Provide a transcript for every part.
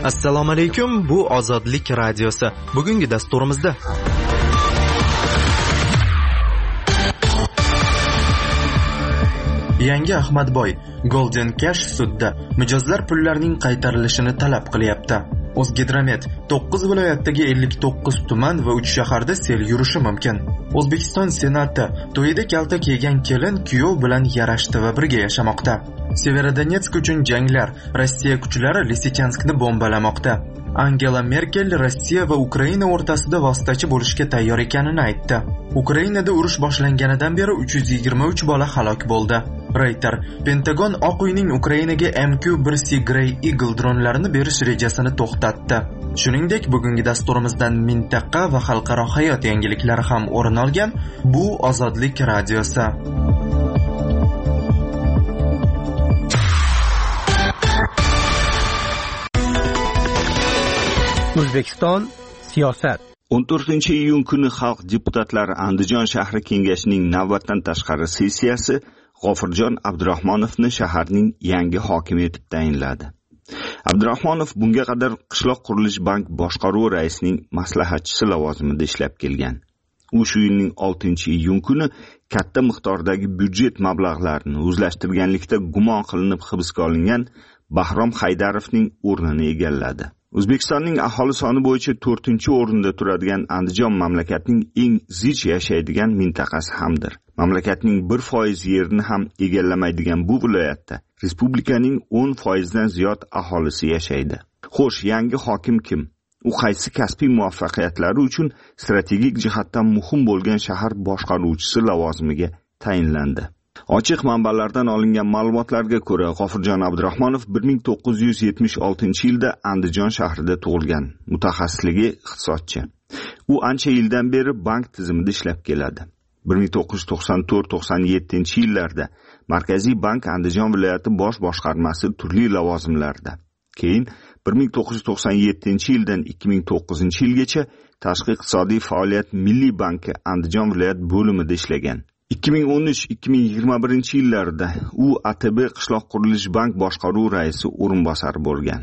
Assalomu alaykum, bu Ozodlik radiosi. Bugungi dasturimizda Yangi Ahmadboy Golden Cash sudda mijozlar pullarining qaytarilishini talab qilyapti. O'zgidromet 9 viloyatdagi 59 tuman va 3 shaharda sel yurishi mumkin. O'zbekiston Senati to'yida kalta kiygan kelin kuyov bilan yarashdi va birga yashamoqda. Severodonetsk uchun janglar, Rossiya kuchlari Lisichanskni bombalamoqda. Angela Merkel Rossiya va Ukraina o'rtasida vositachi bo'lishga tayyor ekanini aytdi. Ukrainada urush boshlanganidan beri 323 bola halok bo'ldi. Reuters, Pentagon Oq uyning Ukrainaga MQ-1C Grey Eagle dronlarini berish rejasini to'xtatdi. Shuningdek, bugungi dasturimizdan mintaqa va xalqaro hayot yangiliklari ham o'rin olgan. Bu Ozodlik radiosi. O'zbekiston siyosat. 14-iyun kuni xalq deputatlari Andijon shahri kengashining navbatdan tashqari sessiyasi G'ofurjon Abdurahmonovni shaharning yangi hokimi etib tayinladi. Abdurahmonov bunga qadar qishloq qurilish bank boshqaruvi raisining maslahatchisi lavozimida ishlab kelgan. U shu yilning 6-iyun kuni katta miqdordagi byudjet mablag'larini o'zlashtirganlikda gumon qilinib hibsga olingan Bahrom Haydarovning o'rnini egalladi. O'zbekistonning aholi soni bo'yicha 4-o'rinda turadigan Andijon mamlakatning eng zich yashaydigan mintaqasi hamdir. Mamlakatning 1% yerini ham egallamaydigan bu viloyatda respublikaning 10% dan ziyod aholisi yashaydi. Xo'sh, yangi hokim kim? U qaysi kasbiy muvaffaqiyatlari uchun strategik jihatdan muhim bo'lgan shahar boshqaruvchisi lavozimiga tayinlandi? Ochiq manbalardan olingan ma'lumotlarga ko'ra, G'ofurjon Abdurahmonov 1976-yilda Andijon shahrida tug'ilgan. Mutaxassisligi iqtisodchi. U ancha yildan beri bank tizimida ishlab keladi. 1994-97-yillarda Markaziy bank Andijon viloyati bosh boshqarmasi turli lavozimlarda. Keyin 1997-yildan 2009-yilgacha Tashqi iqtisodiy faoliyat Milliy banki Andijon viloyat bo'limida ishlagan. 2013-2021-yillarda u ATB qishloq qurilish bank boshqaruvi raisi o'rinbosari bo'lgan.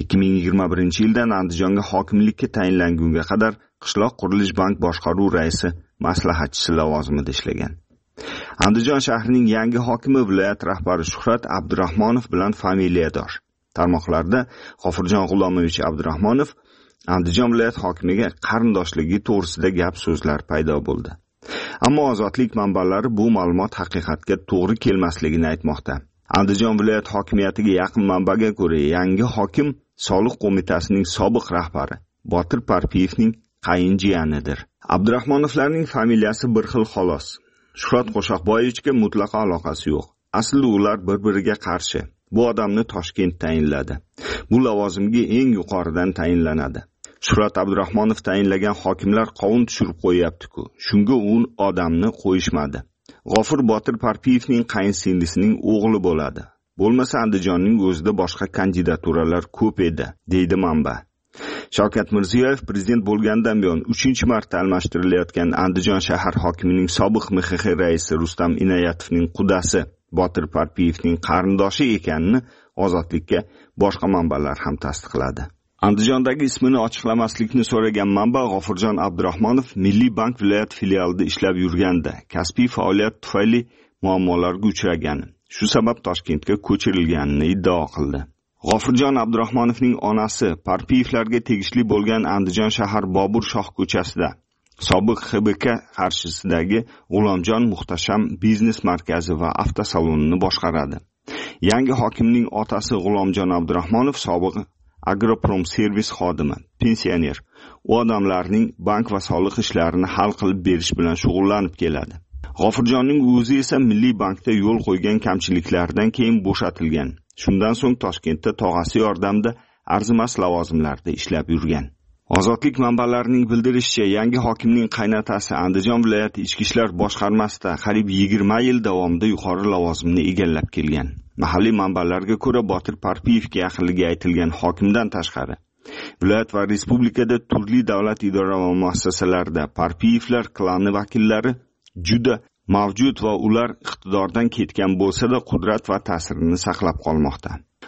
2021-yildan Andijonga hokimlikka tayinlangunga qadar qishloq qurilish bank boshqaruvi raisi maslahatchisi lavozimida ishlagan. Andijon shahrining yangi hokimi viloyat rahbari Shuhrat Abdurahmonov bilan familiyadosh. Tarmoqlarda G'ofurjon G'ulomovich Abdurahmonov Andijon viloyat hokimiga qarindoshligi to'g'risida gap so'zlar paydo bo'ldi. Ammo Ozodlik manbalari bu ma'lumot haqiqatga to'g'ri kelmasligini aytmoqda. Andijon viloyat hokimiyatiga yaqin manbaga ko'ra, yangi hokim Soliq qo'mitasining sobiq rahbari Botir Parpiyevning qayinjiyanidir. Abdurahmonovlarning familiyasi bir xil xolos. Shuhrat Qo'shaqboyevichga mutlaqo aloqasi yo'q. Aslida ular bir-biriga qarshi. Bu odamni Toshkent tayinladi. Bu lavozimga eng yuqoridan tayinlanadi. Shuhrat Abdurahmonov tayinlagan hokimlar qovun tushirib qo'yapti-ku. Shunga u odamni qo'yishmadi. G'ofur Botir Parpiyevning qayinsinglisining o'g'li bo'ladi. Bo'lmasa Andijonning o'zida boshqa kandidaturalar ko'p edi, deydi manba. Shavkat Mirziyoyev prezident bo'lgandan buyon 3-marta almashtirilayotgan Andijon shahar hokimining sobiq MXX raisi Rustam Inoyatovning qudasi Botir Parpiyevning qarindoshi ekanini Ozodlikka boshqa manbalar ham tasdiqladi. Andijondagi ismini ochiqlamaslikni so'ragan manba G'ofurjon Abdurahmonov Milliy bank viloyat filialida ishlab yurganda kasbiy faoliyat tufayli muammolarga uchragan. Shu sabab Toshkentga ko'chirilganini iddao qildi. G'ofurjon Abdurahmonovning onasi Parpiyevlarga tegishli bo'lgan Andijon shahar Bobur Shoh ko'chasida sobiq XBK qarshisidagi G'ulomjon Muhtasham biznes markazi va avtosalonini boshqaradi. Yangi hokimning otasi G'ulomjon Abdurahmonov sobiq Agroprom servis xodimi, pensioner. U odamlarning bank va soliq ishlarini hal qilib berish bilan shug'ullanib keladi. G'ofurjonning o'zi esa Milliy bankda yo'l qo'ygan kamchiliklardan keyin bo'shatilgan. Shundan so'ng Toshkentda tog'asi yordamida arzimas lavozimlarda ishlab yurgan. Ozodlik manbalarining bildirishicha, yangi hokimning qaynotasi Andijon viloyati ichki ishlar boshqarmasida qariyb 20 yil davomida yuqori lavozimni egallab kelgan. Mahalliy manbalarga ko'ra, Botir Parpiyevga yaqinligi aytilgan hokimdan tashqari viloyat va respublikada turli davlat idora va muassasalarida Parpiyevlar klani vakillari juda mavjud va ular iqtidordan ketgan bo'lsa-da qudrat va ta'sirini saqlab qolmoqda.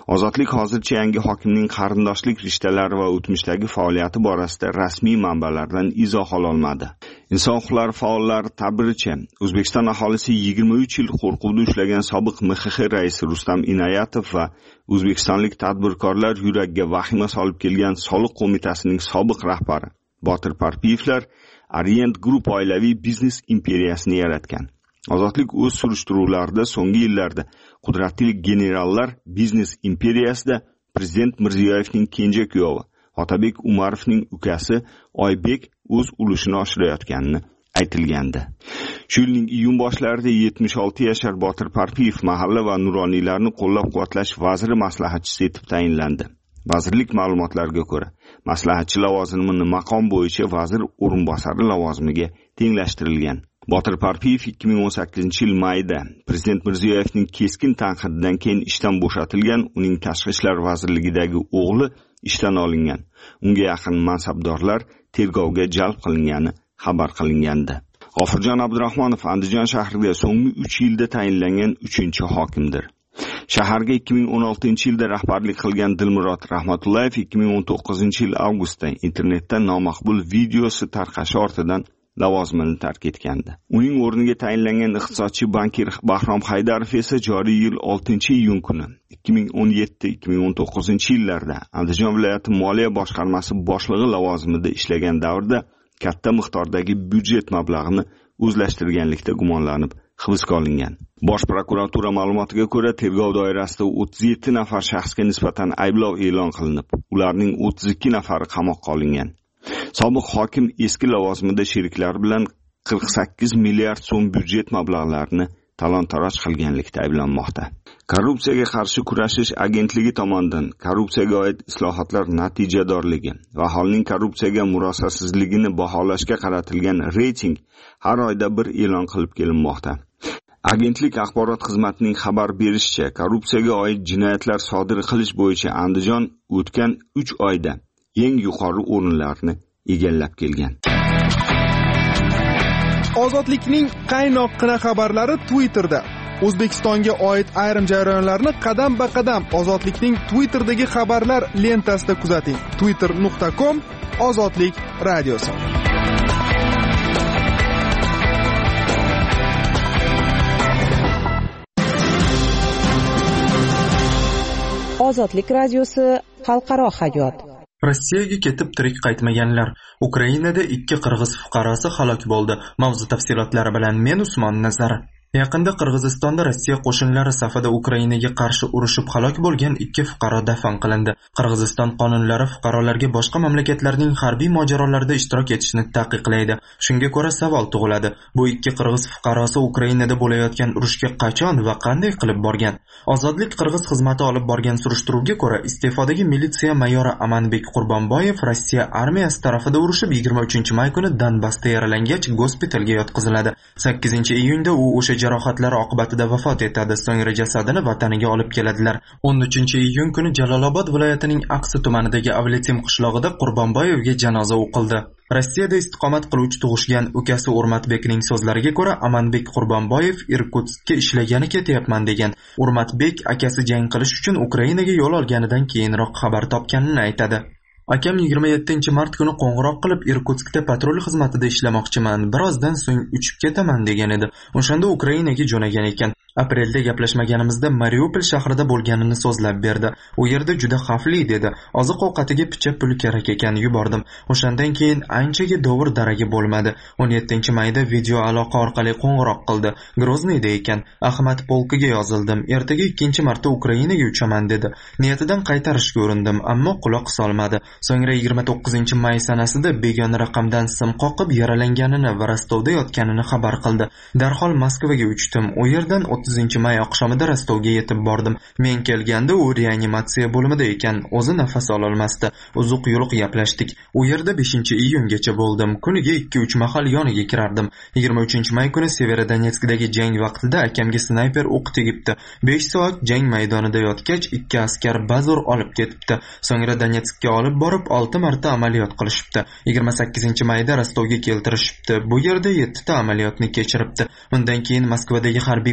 Ozodlik hozircha yangi hokimning qarindoshlik rishtalari va o'tmishdagi faoliyati borasida rasmiy manbalardan izoh ololmadi. Inson huquqlari faollari ta'biricha, O'zbekiston aholisi 23 yil qo'rquvda ushlagan sobiq MXX raisi Rustam Inoyatov va o'zbekistonlik tadbirkorlar yuragiga vahima solib kelgan soliq qo'mitasining sobiq rahbari Botir Parpiyevlar Orient Group oilaviy biznes imperiyasini yaratgan. Ozodlik o'z surishtiruvlarida so'nggi yillarda qudratli generallar biznes imperiyasida Prezident Mirziyoyevning kenja kuyovi Otabek Umarovning ukasi Oybek o'z ulushini oshirayotganini aytilgandi. Shu yilning iyun boshlarida 76 yashar Botir Parpiyev mahalla va nuroniylarni qo'llab-quvvatlash vaziri maslahatchisi etib tayinlandi. Vazirlik ma'lumotlariga ko'ra, maslahatchi lavozimini maqom bo'yicha vazir o'rinbosari lavozimiga tenglashtirilgan. Botir Parpiyev 2018-yil mayda Prezident Mirziyoyevning keskin tanqididan keyin ishdan bo'shatilgan, uning Tashqi ishlar vazirligidagi o'g'li ishdan olingan. Unga yaqin mansabdorlar tergovga jalb qilingani xabar qilingandi. G'ofurjon Abdurahmonov Andijon shahriga so'nggi 3 yilda tayinlangan 3-hokimdir. Shaharga 2016-yilda rahbarlik qilgan Dilmurod Rahmatullayev 2019-yil avgustda internetda nomaqbul videosi tarqashi ortidan lavozimini tark etgandi. Uning o'rniga tayinlangan iqtisodchi bankir Bahrom Haydarov esa joriy yil 6-iyun kuni 2017-2019-yillarda Andijon viloyati moliya boshqarmasi boshlig'i lavozimida ishlagan davrda katta miqdordagi byudjet mablag'ini o'zlashtirganlikda gumonlanib hibsga olingan. Bosh prokuratura ma'lumotiga ko'ra, tergov doirasida 37 nafar shaxsga nisbatan ayblov e'lon qilinib, ularning 32 nafari qamoqqa olingan. Sobiq hokim eski lavozimida sheriklari bilan 48 milliard so'm byudjet mablag'larini talon-taroj qilganlikda ayblanmoqda. Korrupsiyaga qarshi kurashish agentligi tomonidan korrupsiyaga oid islohotlar natijadorligi va aholining korrupsiyaga murosasizligini baholashga qaratilgan reyting har oyda bir e'lon qilib kelinmoqda. Agentlik axborot xizmatining xabar berishicha, korrupsiyaga oid jinoyatlar sodir qilish bo'yicha Andijon o'tgan 3 oyda eng yuqori o'rinlarni egallab kelgan. Ozodlikning qaynoqqina xabarlari Twitterda. O'zbekistonga oid ayrim jarayonlarni qadam-ba-qadam Ozodlikning Twitterdagi xabarlar lentasida kuzating. twitter.com Ozodlik radiosi. Ozodlik radiosi xalqaro hayot. Rossiyaga ketib tirik qaytmaganlar. Ukrainada 2 qirg'iz fuqarosi halok bo'ldi. Mavzu tafsilotlari bilan men Usmon Nazar. Yaqinda Qirg'izistonda Rossiya qo'shinlari safida Ukrainaga qarshi urushib halok bo'lgan 2 fuqaro dafn qilindi. Qirg'iziston qonunlari fuqarolarga boshqa mamlakatlarning harbiy mojarolarida ishtirok etishni taqiqlaydi. Shunga ko'ra savol tug'iladi. Bu 2 qirg'iz fuqarosi Ukrainada bo'layotgan urushga qachon va qanday qilib borgan? Ozodlik qirg'iz xizmati olib borgan surishtiruvga ko'ra, iste'fodagi militsiya mayori Amanbek Qurbonboyev Rossiya armiyasi tarafida urushib 23-may kuni Donbassda yaralangach gospitalga yotqiziladi. 8-iyunda u o'sha jarohatlari oqibatida vafot etadi. So'ngra jasadini vataniga olib keladilar. 13-iyun kuni Jalolobod viloyatining Aqsi tumanidagi Avletim qishlog'ida Qurbonboyevga janoza o'qildi. Rossiyada istiqomat qiluvchi tug'ishgan ukasi Urmatbekning so'zlariga ko'ra, Amanbek Qurbonboyev Irkutskka ishlagani ketyapman degan. Urmatbek akasi jang qilish uchun Ukrainaga yo'l olganidan keyinroq xabar topganini aytadi. Akam 27-mart kuni qo'ng'iroq qilib Irkutskda patrul xizmatida ishlamoqchiman, birozdan so'ng uchib ketaman degan edi. O'shanda Ukrainaga jo'nagan ekan. Aprelda gaplashmaganimizda Mariupol shahrida bo'lganini so'zlab berdi. U yerda juda xavfli dedi. Oziq-ovqatiga picha pul kerak ekan, yubordim. O'shandan keyin anchaga dovur daragi bo'lmadi. 17-mayda video aloqa orqali qo'ng'iroq qildi. Grozniyda ekan. Ahmad polkiga yozildim. Ertaga 2-marta Ukrainaga uchaman dedi. Niyatidan qaytarishga urindim, ammo quloq solmadi. So'ngra 29-may sanasida begona raqamdan sim qoqib yaralanganini va Rostovda yotganini xabar qildi. Darhol Moskvaga uchdim. U yerdan 30-may oqshomida Rostovga yetib bordim. Men kelganda u reanimatsiya bo'limida ekan. O'zi nafas ola olmasdi. Uzuq-yuluq gaplashdik. U yerda 5-iyungacha bo'ldim. Kuniga 2-3 mahal yoniga kirardim. 23-may kuni Severodonetskdagi jang vaqtida akamga snayper o'q tegibdi. 5 soat jang maydonida yotgach, 2 askar bazur olib ketibdi. So'ngra Donetskka olib borib 6 marta amaliyot qilishibdi. 28-mayda Rostovga keltirishibdi. Bu yerda 7 ta amaliyotni kechiribdi. Undan keyin Moskvadagi harbiy gospital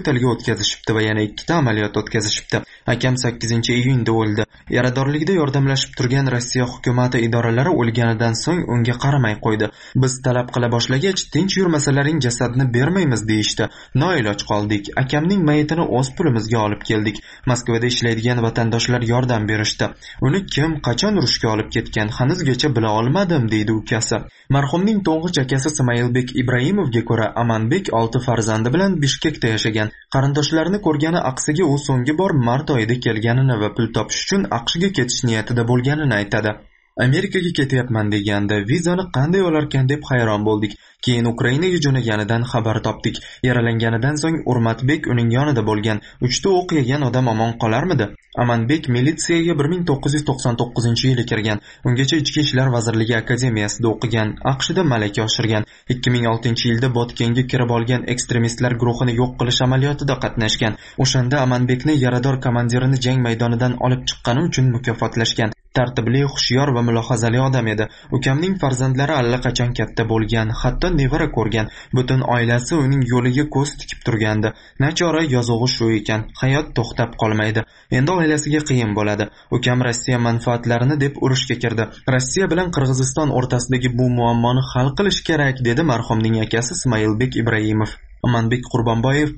gospitalga o'tkazishibdi va yana 2 ta amaliyot o'tkazishibdi. Akam 8-iyunda o'ldi. Yaradorlikda yordamlashib turgan Rossiya hukumati idoralari o'lganidan so'ng unga qaramay qo'ydi. Biz talab qila boshlagach, tinch yurmasalaring jasadni bermaymiz deyishdi. Noiloj qoldik. Akamning mayitini o'z pulimizga olib keldik. Moskvada ishlaydigan vatandoshlar yordam berishdi. Uni kim, qachon urushga olib ketgan, hanuzgacha bila olmadim, deydi ukasi. Marhumning to'ng'ich akasi Ismoilbek Ibrahimovga ko'ra, Amanbek 6 farzandi bilan Bishkekda yashagan. Qarindoshlarini ko'rgani aqsiga u so'nggi bor mart oyida kelganini va pul topish uchun AQShga ketish niyatida bo'lganini aytadi. Amerikaga ketyapman deganda vizani qanday olarkan deb hayron bo'ldik. Keyin Ukrainaga jo'naganidan xabar topdik. Yaralanganidan so'ng Urmatbek uning yonida bo'lgan. 3 ta o'q yegan odam omon qolarmidi? Amanbek militsiyaga 1999-yili kirgan. Ungacha Ichki ishlar vazirligi akademiyasida o'qigan. AQShda malaka oshirgan. 2006-yilda Botkenga kirib olgan ekstremistlar guruhini yo'q qilish amaliyotida qatnashgan. O'shanda Amanbekni yarador komandirini jang maydonidan olib chiqqani uchun mukofotlashgan. Tartibli, xushyor va mulohazali odam edi. Ukamning farzandlari allaqachon katta bo'lgan, hatto nevara ko'rgan. Butun oilasi uning yo'liga ko'z tikib turgandi. Nachora yozug'i shu ekan, hayot to'xtab qolmaydi. Endi oilasiga qiyin bo'ladi. Ukam Rossiya manfaatlarini deb urushga kirdi. Rossiya bilan Qirg'iziston o'rtasidagi bu muammoni hal qilish kerak, dedi marhumning akasi Ismoilbek Ibrahimov. Amanbek Qurbonboyev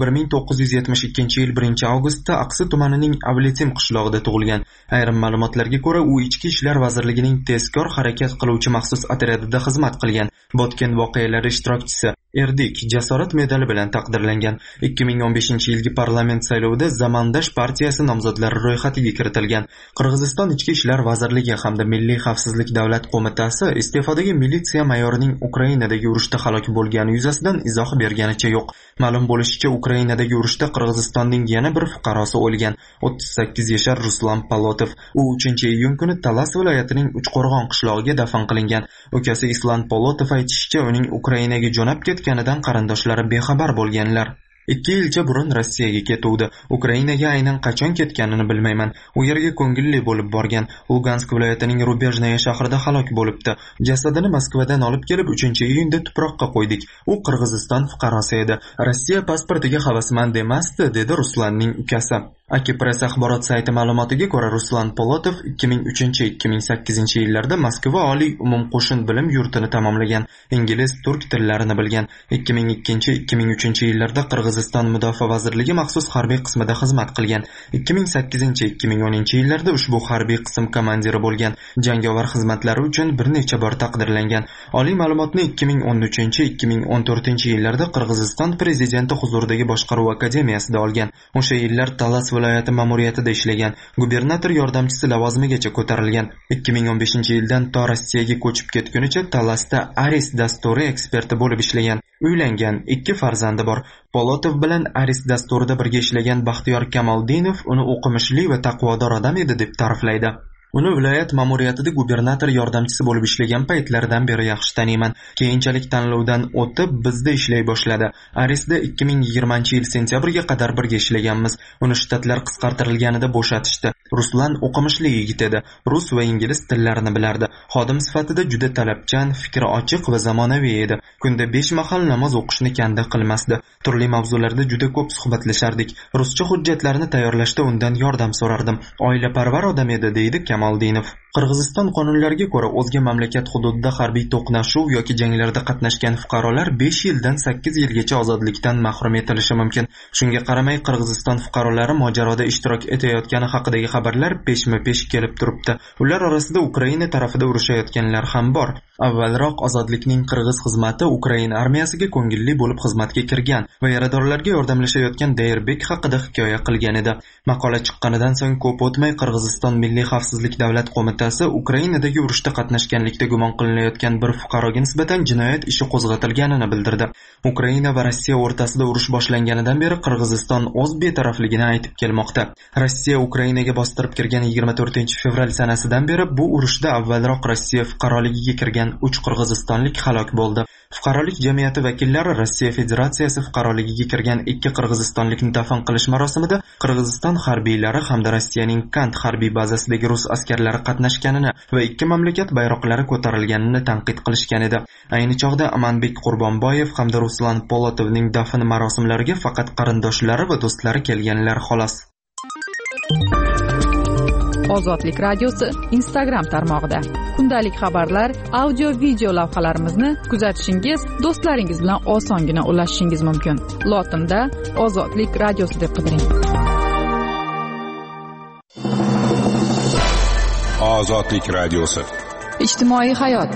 1972-yil 1-avgustda Aqsi tumanining Avletim qishlog'ida tug'ilgan. Ayrim ma'lumotlarga ko'ra, u Ichki ishlar vazirligining tezkor harakat qiluvchi maxsus otryadida xizmat qilgan. Botken voqealari ishtirokchisi. Erdik jasorat medali bilan taqdirlangan. 2015-yilgi parlament saylovida Zamandash partiyasi nomzodlari ro'yxatiga kiritilgan. Qirg'iziston Ichki ishlar vazirligi hamda Milliy xavfsizlik davlat qo'mitasi iste'fodagi militsiya mayorining Ukrainadagi urushda halok bo'lgani yuzasidan izoh berganicha yo'q. Ma'lum bo'lishicha, Ukrainadagi urushda Qirg'izistonning yana bir fuqarosi o'lgan. 38 yashar Ruslan Polotov. U 3-iyun kuni Talas viloyatining Uchqo'rg'on qishlog'iga dafn qilingan. Ukasi Islan Polotov aytishicha, uning Ukrainaga jo'nab ketganidan qarindoshlari bexabar bo'lganlar. 2 yilcha burun Rossiyaga ketuvdi. Ukrainaga aynan qachon ketganini bilmayman. U yerga ko'ngilli bo'lib borgan. Lugansk viloyatining Rubejnaya shahrida halok bo'libdi. Jasadini Moskvadan olib kelib 3-iyunda tuproqqa qo'ydik. U Qirg'iziston fuqarosi edi. Rossiya pasportiga havasmand emasdi, dedi Ruslanning ukasi. Akipress axborot sayti ma'lumotiga ko'ra, Ruslan Polotov 2003-2008-yillarda Moskva oliy umumqo'shin bilim yurtini tamomlagan. Ingliz, turk tillarini bilgan. 2002-2003-yillarda Qirg'iziston mudofaa vazirligi maxsus harbiy qismida xizmat qilgan. 2008-2010-yillarda ushbu harbiy qism komandiri bo'lgan. Jangovar xizmatlari uchun bir necha bor taqdirlangan. Oliy ma'lumotni 2013-2014-yillarda Qirg'iziston prezidenti huzuridagi boshqaruv akademiyasida olgan. O'sha yillar Talas viloyati ma'muriyatida ishlagan. Gubernator yordamchisi lavozimigacha ko'tarilgan. 2015-yildan to Rossiyaga ko'chib ketgunicha Talasda Aris dasturi eksperti bo'lib ishlagan. Uylangan, 2 farzandi bor. Polotov bilan Aris dasturida birga ishlagan Baxtiyor Kamoldinov uni o'qimishli va taqvodor odam edi deb ta'riflaydi. Uni viloyat ma'muriyatida gubernator yordamchisi bo'lib ishlagan paytlaridan beri yaxshi taniyman. Keyinchalik tanlovdan o'tib bizda ishlay boshladi. Arisda 2020-yil sentyabrga qadar birga ishlaganmiz. Uni shtatlar qisqartirilganida bo'shatishdi. Ruslan o'qimishli yigit edi. Rus va ingliz tillarini bilardi. Xodim sifatida juda talabchan, fikri ochiq va zamonaviy edi. Kunda 5 mahal namoz o'qishni kanda qilmasdi. Turli mavzularda juda ko'p suhbatlashardik. Ruscha hujjatlarni tayyorlashda undan yordam so'rardim. Oilaparvar odam edi, deydi Kamoldinov. Qirg'iziston qonunlariga ko'ra, o'zga mamlakat hududida harbiy to'qnashuv yoki janglarda qatnashgan fuqarolar 5 yildan 8 yilgacha ozodlikdan mahrum etilishi mumkin. Shunga qaramay, Qirg'iziston fuqarolari mojaroda ishtirok etayotgani haqidagi xabarlar peshma-pesh kelib turibdi. Ular orasida Ukraina tarafida urushayotganlar ham bor. Avvalroq ozodlikning qirg'iz xizmati Ukraina armiyasiga ko'ngilli bo'lib xizmatga kirgan va yaradorlarga yordamlashayotgan Dayrbek haqida hikoya qilgan edi. Maqola chiqqanidan so'ng ko'p o'tmay Qirg'iziston Milliy xavfsizlik davlat qo'mitasi Ukrainadagi urushda qatnashganlikda gumon qilinayotgan bir fuqaroga nisbatan jinoyat ishi qo'zg'atilganini bildirdi. Ukraina va Rossiya o'rtasida urush boshlanganidan beri Qirg'iziston o'z betarafligini aytib kelmoqda. Rossiya Ukrainaga bostirib kirgan 24-fevral sanasidan beri bu urushda avvalroq Rossiya fuqaroligiga kirgan 3 qirg'izistonlik halok bo'ldi. Fuqarolik jamiyati vakillari Rossiya Federatsiyasi fuqaroligiga kirgan 2 qirg'izistonlikni dafn qilish marosimida Qirg'iziston harbiylari hamda Rossiyaning Kant harbiy bazasidagi rus askarlari qatnashganini va 2 mamlakat bayroqlari ko'tarilganini tanqid qilishgan edi. Ayni chog'da Amanbek Qurbonboyev hamda Ruslan Polotovning dafn marosimlariga faqat qarindoshlari va do'stlari kelganlar xolos. Ozodlik radiosi Instagram tarmog'ida kundalik xabarlar, audio video lavhalarimizni kuzatishingiz, do'stlaringiz bilan osongina ulashishingiz mumkin. Lotinda Ozodlik radiosi deb qidiring. Ozodlik radiosi. Ijtimoiy hayot.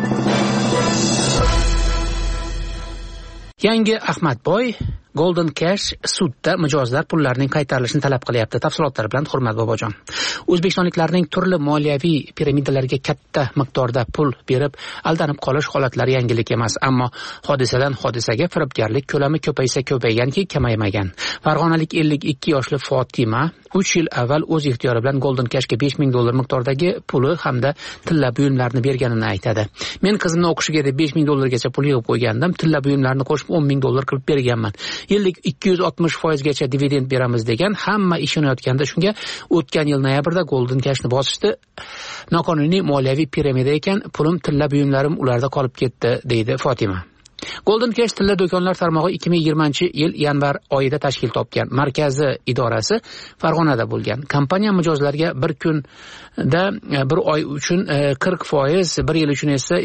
Yangi Ahmadboy Golden Cash sudda mijozlar pullarining qaytarilishini talab qilyapti. Tafsilotlar bilan Hurmat Bobojon. O'zbekistonliklarning turli moliyaviy piramidalarga katta miqdorda pul berib aldanib qolish holatlari yangilik emas, ammo hodisadan hodisaga firibgarlik ko'lami ko'paysa ko'payganki kamaymagan. Farg'onalik 52 yoshli Fotima 3 yil avval o'z ixtiyori bilan Golden Cashga $5000 miqdordagi puli hamda tilla buyumlarni berganini aytadi. Men qizimni o'qishiga deb $5000 gacha pul yig'ib qo'ygandim. Tilla buyumlarni qo'shib $10000 qilib berganman. Yillik 260% gacha dividend beramiz degan, hamma ishonayotganda shunga o'tgan yil noyabrda Golden Cashni bosishdi. Noqonuniy moliyaviy piramida ekan, pulim tilla buyumlarim ularda qolib ketdi, deydi Fotima. Golden Cash tilla do'konlar tarmog'i 2020-yil yanvar oyida tashkil topgan. Markazi idorasi Farg'onada bo'lgan. Kompaniya mijozlarga bir kunda bir oy uchun 40%, bir yil uchun esa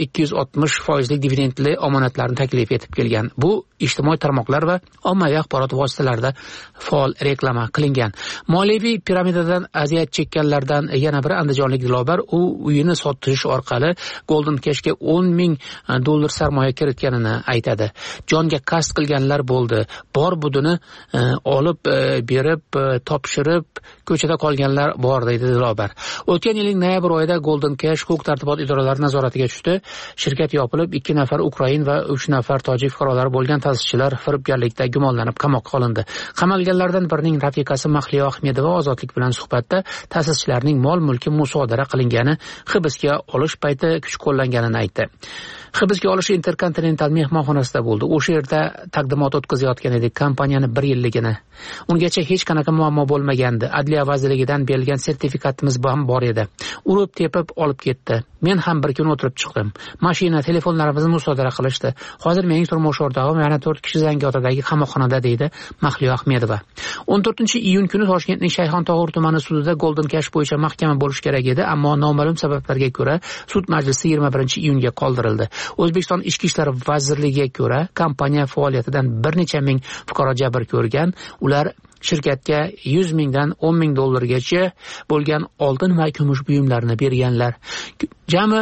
260% dividendli omonatlarni taklif etib kelgan. Bu ijtimoiy tarmoqlar va ommaviy axborot vositalarida faol reklama qilingan. Moliyaviy piramidadan aziyat chekkanlardan yana biri andijonlik Dilobar, u uyini sotish orqali Golden Cashga $10,000 sarmoya kiritganini aytadi. Jonga qasd qilganlar bo'ldi. Bor budini olib berib, topshirib, ko'chada qolganlar bor, deydi Dilobar. O'tgan yilning noyabr oyida Golden Cash huquq tartibot idoralari nazoratiga tushdi. Shirkat yopilib, 2 nafar Ukrain va 3 nafar tojik fuqarolari bo'lgan ta'sischilar firibgarlikda gumonlanib qamoqqa olindi. Qamalganlardan birining rafiqasi Mahliyo Ahmedova Ozodlik bilan suhbatda ta'sischilarning mol-mulki musodara qilingani, hibsga olish payti kuch qo'llanganini aytdi. Hibsga olish Intercontinental mehmonxonasida bo'ldi. O'sha yerda taqdimot o'tkazayotgan edik kompaniyani 1 yilligini. Ungacha hech qanaqa muammo bo'lmagandi. Adliya vazirligidan berilgan sertifikatimiz ham bor edi. Urib tepib olib ketdi. Men ham bir kun o'tirib chiqdim. Mashina, telefonlarimizni musodara qilishdi. Hozir mening turmush o'rtog'im yana 4 kishi Zangiotadagi qamoqxonada, deydi Mahliyo Ahmedova. 14-iyun kuni Toshkentning Shayxontohur tumani sudida Golden Cash bo'yicha mahkama bo'lish kerak edi, ammo noma'lum sabablarga ko'ra sud majlisi 21-iyunga qoldirildi. O'zbekiston Ichki ishlar vazirligiga ko'ra, kompaniya faoliyatidan bir necha ming fuqaro jabr ko'rgan. Ular shirkatga $100,000 dan $10,000 gacha bo'lgan oltin va kumush buyumlarni berganlar. Jami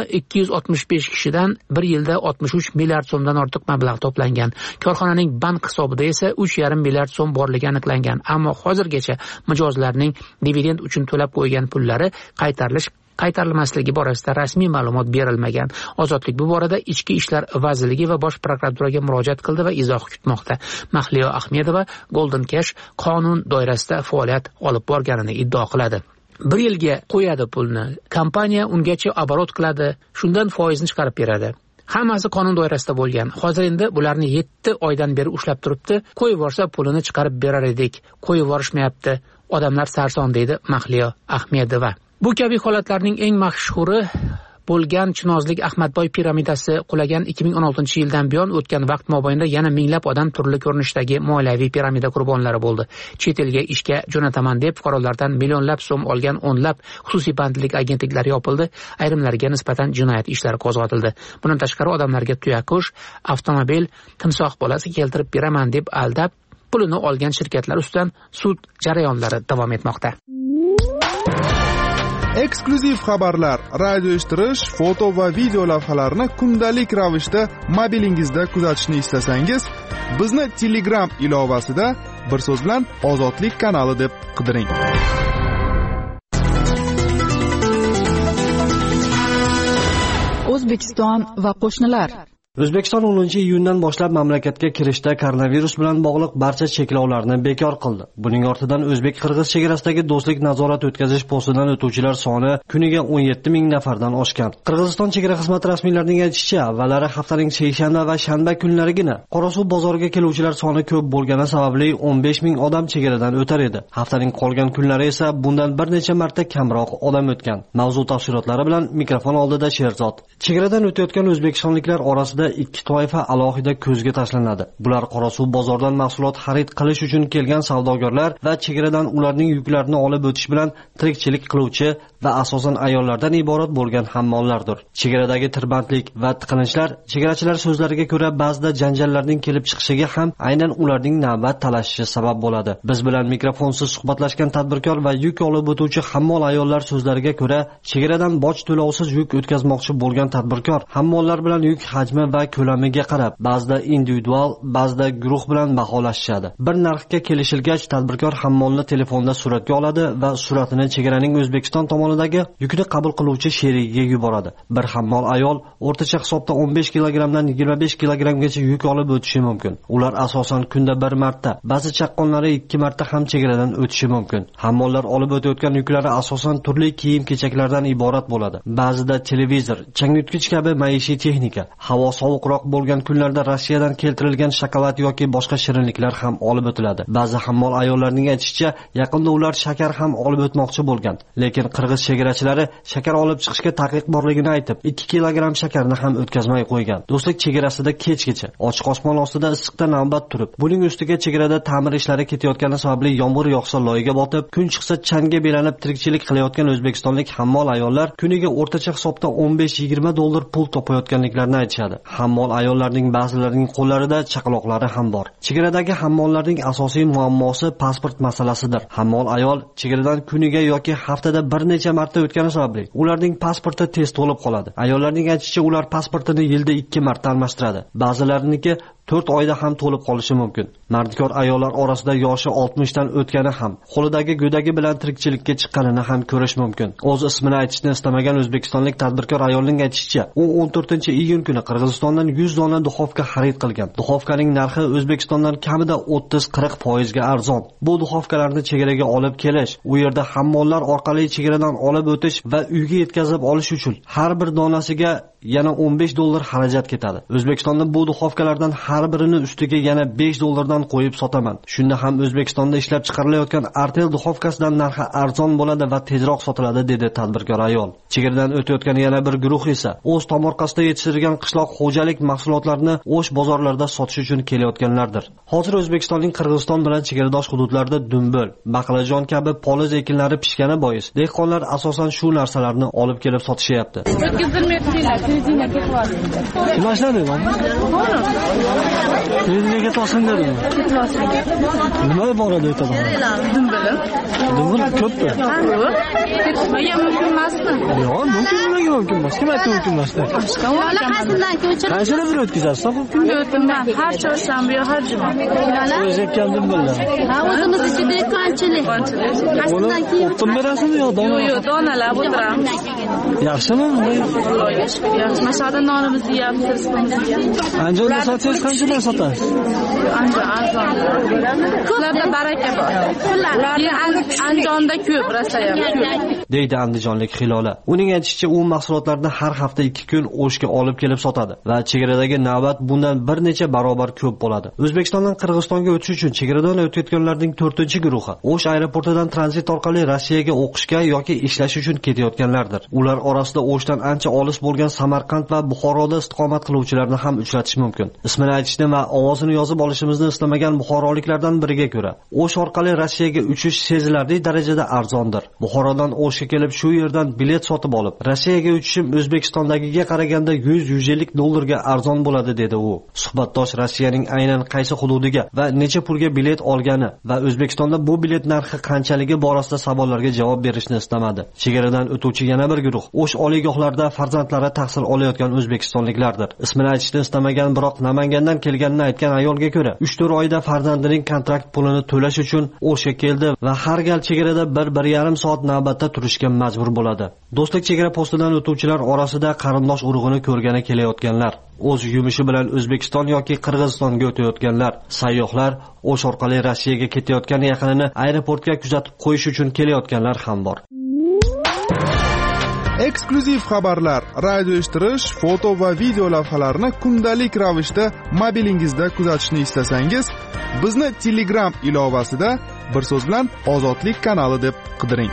265 kishidan bir yilda 63 milliard so'mdan ortiq mablag' to'plangan. Korxonaning bank hisobida esa 3,5 milliard so'm borligi aniqlangan. Ammo hozirgacha mijozlarning dividend uchun to'lab qo'ygan pullari qaytarilmasligi borasida rasmiy ma'lumot berilmagan. Ozodlik bu borada Ichki ishlar vazirligi va Bosh prokuraturaga murojaat qildi va izoh kutmoqda. Mahliyo Ahmedova Golden Cash qonun doirasida faoliyat olib borganini iddao qiladi. 1 yilga qo'yadi pulni. Kompaniya ungacha oborot qiladi, shundan foizni chiqarib beradi. Hammasi qonun doirasida bo'lgan. Hozir endi bularni 7 oydan beri ushlab turibdi. Qo'yib yuborsa pulini chiqarib berar edik. Qo'yib yuborishmayapti. Odamlar sarson, deydi Mahliyo Ahmedova. Bu kabi holatlarning eng mashhuri bo'lgan Chinozlik Ahmadboy piramidasi qulagan 2016-yildan buyon o'tgan vaqt mobaynida yana minglab odam turli ko'rinishdagi moliyaviy piramida qurbonlari bo'ldi. Chet elga ishga jo'nataman deb fuqarolardan millionlab so'm olgan o'nlab xususiy bandlik agentliklari yopildi, ayrimlarga nisbatan jinoyat ishlari qo'zg'atildi. Bundan tashqari odamlarga tuyaqush, avtomobil, timsoh bolasi keltirib beraman deb aldab, pulini olgan shirkatlar ustidan sud jarayonlari davom etmoqda. Eksklyuziv xabarlar, radio eshittirish, foto va video lavhalarni kundalik ravishda mobilingizda kuzatishni istasangiz, bizni Telegram ilovasida bir so'z bilan Ozodlik kanali deb qidiring. O'zbekiston va qo'shnilar O'zbekiston 10-iyundan boshlab mamlakatga kirishda koronavirus bilan bog'liq barcha cheklovlarni bekor qildi. Buning ortidan o'zbek-qirg'iz chegarasidagi do'stlik nazorat o'tkazish postidan o'tuvchilar soni kuniga 17 ming nafardan oshgan. Qirg'iziston chegara xizmati rasmiylarining aytishicha, avvallari haftaning seshanba va shanba kunlarigina Qorasuv bozoriga keluvchilar soni ko'p bo'lgani sababli 15 ming odam chegaradan o'tar edi. Haftaning qolgan kunlari esa bundan bir necha marta kamroq odam o'tgan. Mavzu tafsilotlari bilan mikrofon oldida Sherzod. Chegaradan o'tayotgan o'zbekistonliklar orasida ikki toifa alohida ko'zga tashlanadi. Bular Qorasuv bozordan mahsulot xarid qilish uchun kelgan savdogarlar va chegaradan ularning yuklarini olib o'tish bilan tirikchilik qiluvchi va asosan ayollardan iborat bo'lgan hammollardir. Chegaradagi tirbandlik va tiqinishlar chegarachilar so'zlariga ko'ra ba'zida janjallarning kelib chiqishiga ham aynan ularning navbat talashishi sabab bo'ladi. Biz bilan mikrofonsiz suhbatlashgan tadbirkor va yuk olib o'tuvchi hammol ayollar so'zlariga ko'ra, chegaradan boj to'lovsiz yuk o'tkazmoqchi bo'lgan tadbirkor hammollar bilan yuk hajmi va ko'lamiga qarab ba'zida individual, ba'zida guruh bilan baholashadi. Bir narxga kelishilgach, tadbirkor hammolni telefonda suratga oladi va suratini chegaraning O'zbekiston tomonidagi yukni qabul qiluvchi sherigiga yuboradi. Bir hammol ayol o'rtacha hisobda 15 kilogramdan 25 kilogramgacha yuk olib o'tishi mumkin. Ular asosan kunda bir marta, ba'zi chaqqonlari 2 marta ham chegaradan o'tishi mumkin. Hammollar olib o'tayotgan yuklari asosan turli kiyim-kechaklardan iborat bo'ladi. Ba'zida televizor, changyutgich kabi maishiy texnika, havo sovuqroq bo'lgan kunlarda Rossiyadan keltirilgan shokolad yoki boshqa shirinliklar ham olib o'tiladi. Ba'zi hammol ayollarning aytishicha, yaqinda ular shakar ham olib o'tmoqchi bo'lgan. Lekin qirg'iz chegarachilari shakar olib chiqishga taqiq borligini aytib, 2 kilogram shakarni ham o'tkazmay qo'ygan. Do'stlik chegarasida kechgacha ochiq osmon ostida issiqda navbat turib, buning ustiga chegarada ta'mir ishlari ketayotgani sababli yomg'ir yog'sa loyiga botib, kun chiqsa changga belanib tirikchilik qilayotgan o'zbekistonlik hammol ayollar kuniga o'rtacha hisobda 15-20 dollar pul topayotganliklarini aytishadi. Hammol ayollarning ba'zilarining qo'llarida chaqaloqlari ham bor. Chegaradagi hammollarning asosiy muammosi pasport masalasidir. Hammol ayol chegaradan kuniga yoki haftada bir necha marta o'tgani sababli ularning pasporti tez to'lib qoladi. Ayollarning aytishicha, ular pasportini yilda 2 marta almashtiradi. Ba'zilariniki 4 oyda ham to'lib qolishi mumkin. Mardikor ayollar orasida yoshi 60 dan o'tgani ham, qo'lidagi go'dagi bilan tirikchilikka chiqqanini ham ko'rish mumkin. O'z ismini aytishni istamagan o'zbekistonlik tadbirkor ayolning aytishicha, u 14-iyun kuni Qirg'izistondan 100 dona duxovka xarid qilgan. Duxovkaning narxi O'zbekistondan kamida 30-40% ga arzon. Bu duxovkalarni chegaraga olib kelish, u yerda hammollar orqali chegaradan olib o'tish va uyga yetkazib olish uchun har bir donasiga yana 15 dollar xarajat ketadi. O'zbekistonda bu duxovkalardan har birini ustiga yana 5 dollardan qo'yib sotaman. Shunda ham O'zbekistonda ishlab chiqarilayotgan Artel duxovkasidan narxi arzon bo'ladi va tezroq sotiladi, dedi tadbirkor ayol. Chegaradan o'tayotgan yana bir guruh esa o'z tomorqasida yetishtirilgan qishloq xo'jalik mahsulotlarini o'sh bozorlarda sotish uchun kelayotganlardir. Hozir O'zbekistonning Qirg'iziston bilan chegaradosh hududlarida dumbul, baqlajon kabi poliz ekinlari pishgani bois dehqonlar asosan shu narsalarni olib kelib sotishyapti. Başladı mı? Nereye getiyorsun dedim. Ne var orada tabii? Dümbülüm. Dümbül köptü. Ya mümkün masmı? Ya mümkün mas. Kim etti mümkün mas? Kaçına bir ötküzersin? Ben her çarşamba ya her cuma. Özek kendim böyle. Ağzımız içinde kançılı. Otun berasın ya dona. Yok donalar bu taraf. Yaxşı mı? Yaxşı. Mesela nonimizni yeyib, tirishimizni yeyib. Anca unda sotsiz qanchadan sotasiz? Anca arzon. Ularda baraka bor. Andijonda ko'p, rostayam ko'p. deydi andijonlik Hilola. Uning aytishicha, u mahsulotlarni har hafta 2 kun O'shga olib kelib sotadi va chegaradagi navbat bundan bir necha barobar ko'p bo'ladi. O'zbekistondan Qirg'izistonga o'tish uchun chegaradan o'tayotganlarning 4-guruhi O'sh aeroportidan tranzit orqali Rossiyaga o'qishga yoki ishlash uchun ketayotganlardir. Ular orasida O'shdan ancha olis bo'lgan Samarqand va Buxoroda istiqomat qiluvchilarni ham uchratish mumkin. Ismini aytishni va ovozini yozib olishimizni istamagan buxoroliklardan biriga ko'ra, O'sh orqali Rossiyaga uchish sezilarli darajada arzondir. Buxorodan O'shga kelib shu yerdan bilet sotib olib, Rossiyaga uchishim O'zbekistondagiga qaraganda 100-150 dollarga arzon bo'ladi, dedi u. Suhbatdosh Rossiyaning aynan qaysi hududiga va necha pulga bilet olgani va O'zbekistonda bu bilet narxi qanchaligi borasida savollarga javob berishni istamadi. Chegaradan o'tuvchi yana bir guruh O'sh oliygohlarida farzandlari tahsil olayotgan o'zbekistonliklardir. Ismini aytishni istamagan, biroq Namangandan kelganini aytgan ayolga ko'ra 3-4 oyda farzandining kontrakt pulini to'lash uchun o'sha keldi va har gal chegarada 1-1,5 soat navbatda turishga majbur bo'ladi. Do'stlik chegara postidan o'tuvchilar orasida qarindosh urug'ini ko'rgani kelayotganlar, o'z yumushi bilan O'zbekiston yoki Qirg'izistonga o'tayotganlar, sayyohlar, o'sh orqali Rossiyaga ketayotgan yaqinini aeroportga kuzatib qo'yish uchun kelayotganlar ham bor. Eksklyuziv xabarlar, radio eshittirish, foto va video lavhalarni kundalik ravishda mobilingizda kuzatishni istasangiz, bizni Telegram ilovasida bir so'z bilan Ozodlik kanali deb qidiring.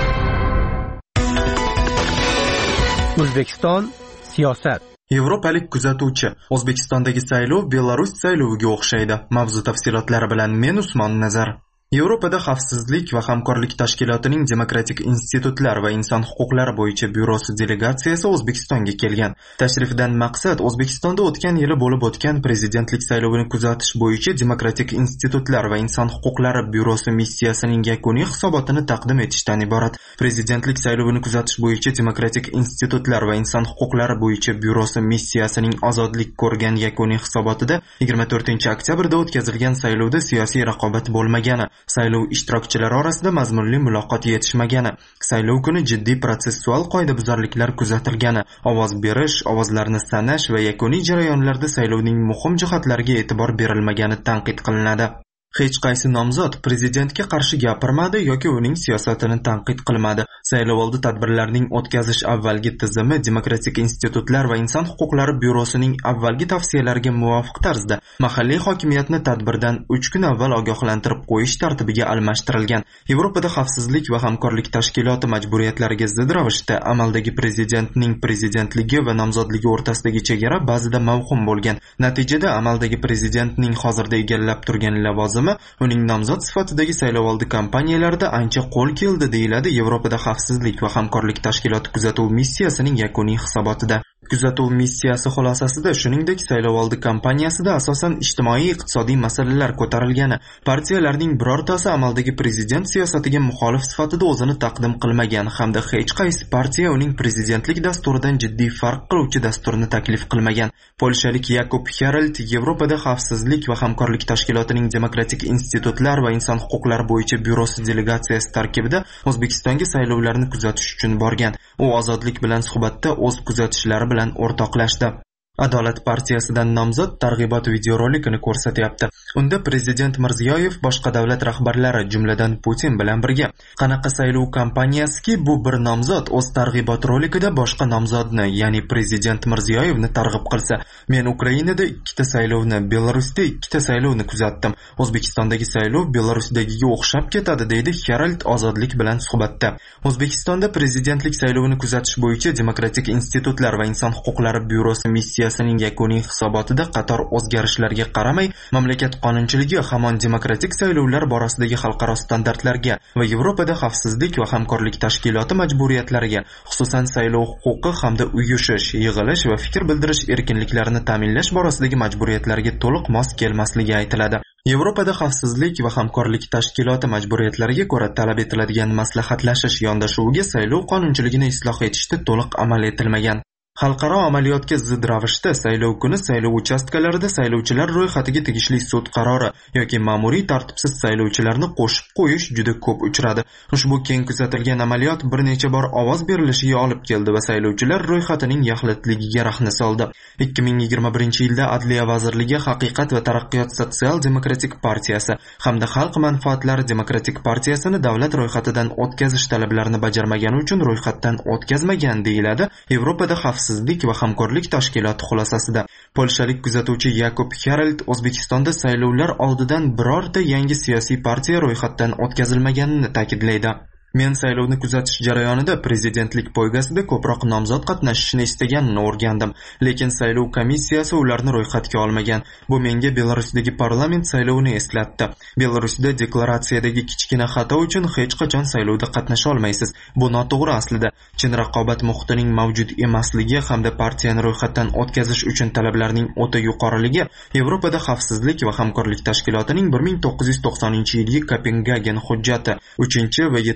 O'zbekiston siyosat. Yevropalik kuzatuvchi: O'zbekistondagi saylov Belarus sayloviga o'xshaydi. Mavzu tafsilotlari bilan men Usmon Nazar. Yevropada xavfsizlik va hamkorlik tashkilotining demokratik institutlar va inson huquqlari bo'yicha byurosi delegatsiyasi O'zbekistonga kelgan. Tashrifdan maqsad O'zbekistonda o'tgan yili bo'lib o'tgan prezidentlik saylovini kuzatish bo'yicha demokratik institutlar va inson huquqlari byurosi missiyasining yakuniy hisobotini taqdim etishdan iborat. Prezidentlik saylovini kuzatish bo'yicha demokratik institutlar va inson huquqlari bo'yicha byurosi missiyasining ozodlik ko'rgan yakuniy hisobotida 24-oktyabrda o'tkazilgan saylovda siyosiy raqobat bo'lmagani, saylov ishtirokchilari orasida mazmunli muloqot yetishmagani, saylov kuni jiddiy protsessual qoidabuzarliklar kuzatilgani, ovoz berish, ovozlarni sanash va yakuniy jarayonlarda saylovning muhim jihatlariga e'tibor berilmagani tanqid qilinadi. Hech qaysi nomzod prezidentga qarshi gapirmadi yoki uning siyosatini tanqid qilmadi. Saylovoldi tadbirlarning o'tkazish avvalgi tizimi demokratik institutlar va inson huquqlari byurosining avvalgi tavsiyalariga muvofiq tarzda mahalliy hokimiyatni tadbirdan 3 kun avval ogohlantirib qo'yish tartibiga almashtirilgan. Yevropada xavfsizlik va hamkorlik tashkiloti majburiyatlariga zid ravishda amaldagi prezidentning prezidentligi va nomzodligi o'rtasidagi chegara ba'zida mavhum bo'lgan. Natijada amaldagi prezidentning hozirda egallab turgan lavozimi uning nomzod sifatidagi saylovoldi kampaniyalarida ancha qo'l keldi, deyiladi Yevropada xavfsizlik va hamkorlik tashkiloti kuzatuv missiyasining yakuniy hisobotida. Kuzatuv missiyasi xulosasida shuningdek saylovoldi kampaniyasida asosan ijtimoiy-iqtisodiy masalalar ko'tarilgani, partiyalarning birortasi amaldagi prezident siyosatiga muxolif sifatida o'zini taqdim qilmagan hamda hech qaysi partiya uning prezidentlik dasturidan jiddiy farq qiluvchi dasturni taklif qilmagan. Polshalik Yakub Herald Yevropada xavfsizlik va hamkorlik tashkilotining demokratik institutlar va inson huquqlari bo'yicha byurosi delegatsiyasi tarkibida O'zbekistonga saylovlarni kuzatish uchun borgan. U ozodlik bilan suhbatda o'z kuzatishlari bilan o'rtoqlashdi. Adolat partiyasidan nomzod targ'ibot videorolikini ko'rsatyapti. Unda prezident Mirziyoyev boshqa davlat rahbarlari, jumladan Putin bilan birga, qanaqa saylov kampaniyasiki bu bir nomzod o'z targ'ibot rolikida boshqa nomzodni, ya'ni prezident Mirziyoyevni targ'ib qilsa, men Ukrainada 2 saylovni, Belarusda 2 saylovni kuzatdim. O'zbekistondagi saylov Belarusdagiga o'xshab ketadi, deydi Herald ozodlik bilan suhbatda. O'zbekistonda prezidentlik saylovini kuzatish bo'yicha demokratik institutlar va inson huquqlari byurosi missiyasining yakuniy hisobotida qator o'zgarishlarga qaramay, mamlakat qonunchiligi hamon demokratik saylovlar borasidagi xalqaro standartlarga va Yevropada xavfsizlik va hamkorlik tashkiloti majburiyatlariga, xususan saylov huquqi hamda uyushish, yig'ilish va fikr bildirish erkinliklarini ta'minlash borasidagi majburiyatlarga to'liq mos kelmasligi aytiladi. Yevropada xavfsizlik va hamkorlik tashkiloti majburiyatlariga ko'ra talab etiladigan maslahatlashish yondashuviga saylov qonunchiligini isloh etishda to'liq amal etilmagan. Xalqaro amaliyotga zid ravishda saylov kuni saylov uchastkalarida saylovchilar ro'yxatiga tegishli sud qarori yoki ma'muriy tartibsiz saylovchilarni qo'shib qo'yish juda ko'p uchradi. Ushbu keng kuzatilgan amaliyot bir necha bor ovoz berilishiga olib keldi va saylovchilar ro'yxatining yaxlitligiga rahna soldi. 2021-yilda Adliya vazirligi Haqiqat va taraqqiyot sotsial-demokratik partiyasi hamda Xalq manfaatlari demokratik partiyasini davlat ro'yxatidan o'tkazish talablarini bajarmagani uchun ro'yxatdan o'tkazmagan, deyiladi Yevropada xavfsizlik va hamkorlik tashkiloti xulosasida. Polshalik kuzatuvchi Yakub Herald O'zbekistonda saylovlar oldidan birorta yangi siyosiy partiya ro'yxatdan o'tkazilmaganini ta'kidlaydi. Men saylovni kuzatish jarayonida prezidentlik poygasida ko'proq nomzod qatnashishini istaganini o'rgandim, lekin saylov komissiyasi ularni ro'yxatga olmagan. Bu menga Belarusdagi parlament saylovini eslatdi. Belarusda deklaratsiyadagi kichkina xato uchun hech qachon saylovda qatnasha olmaysiz. Bu noto'g'ri aslida. Chin raqobat muhitining mavjud emasligi hamda partiyani ro'yxatdan o'tkazish uchun talablarning o'ta yuqoriligi Yevropada xavfsizlik va hamkorlik tashkilotining 1990-yilgi Kopengagen hujjati 3 va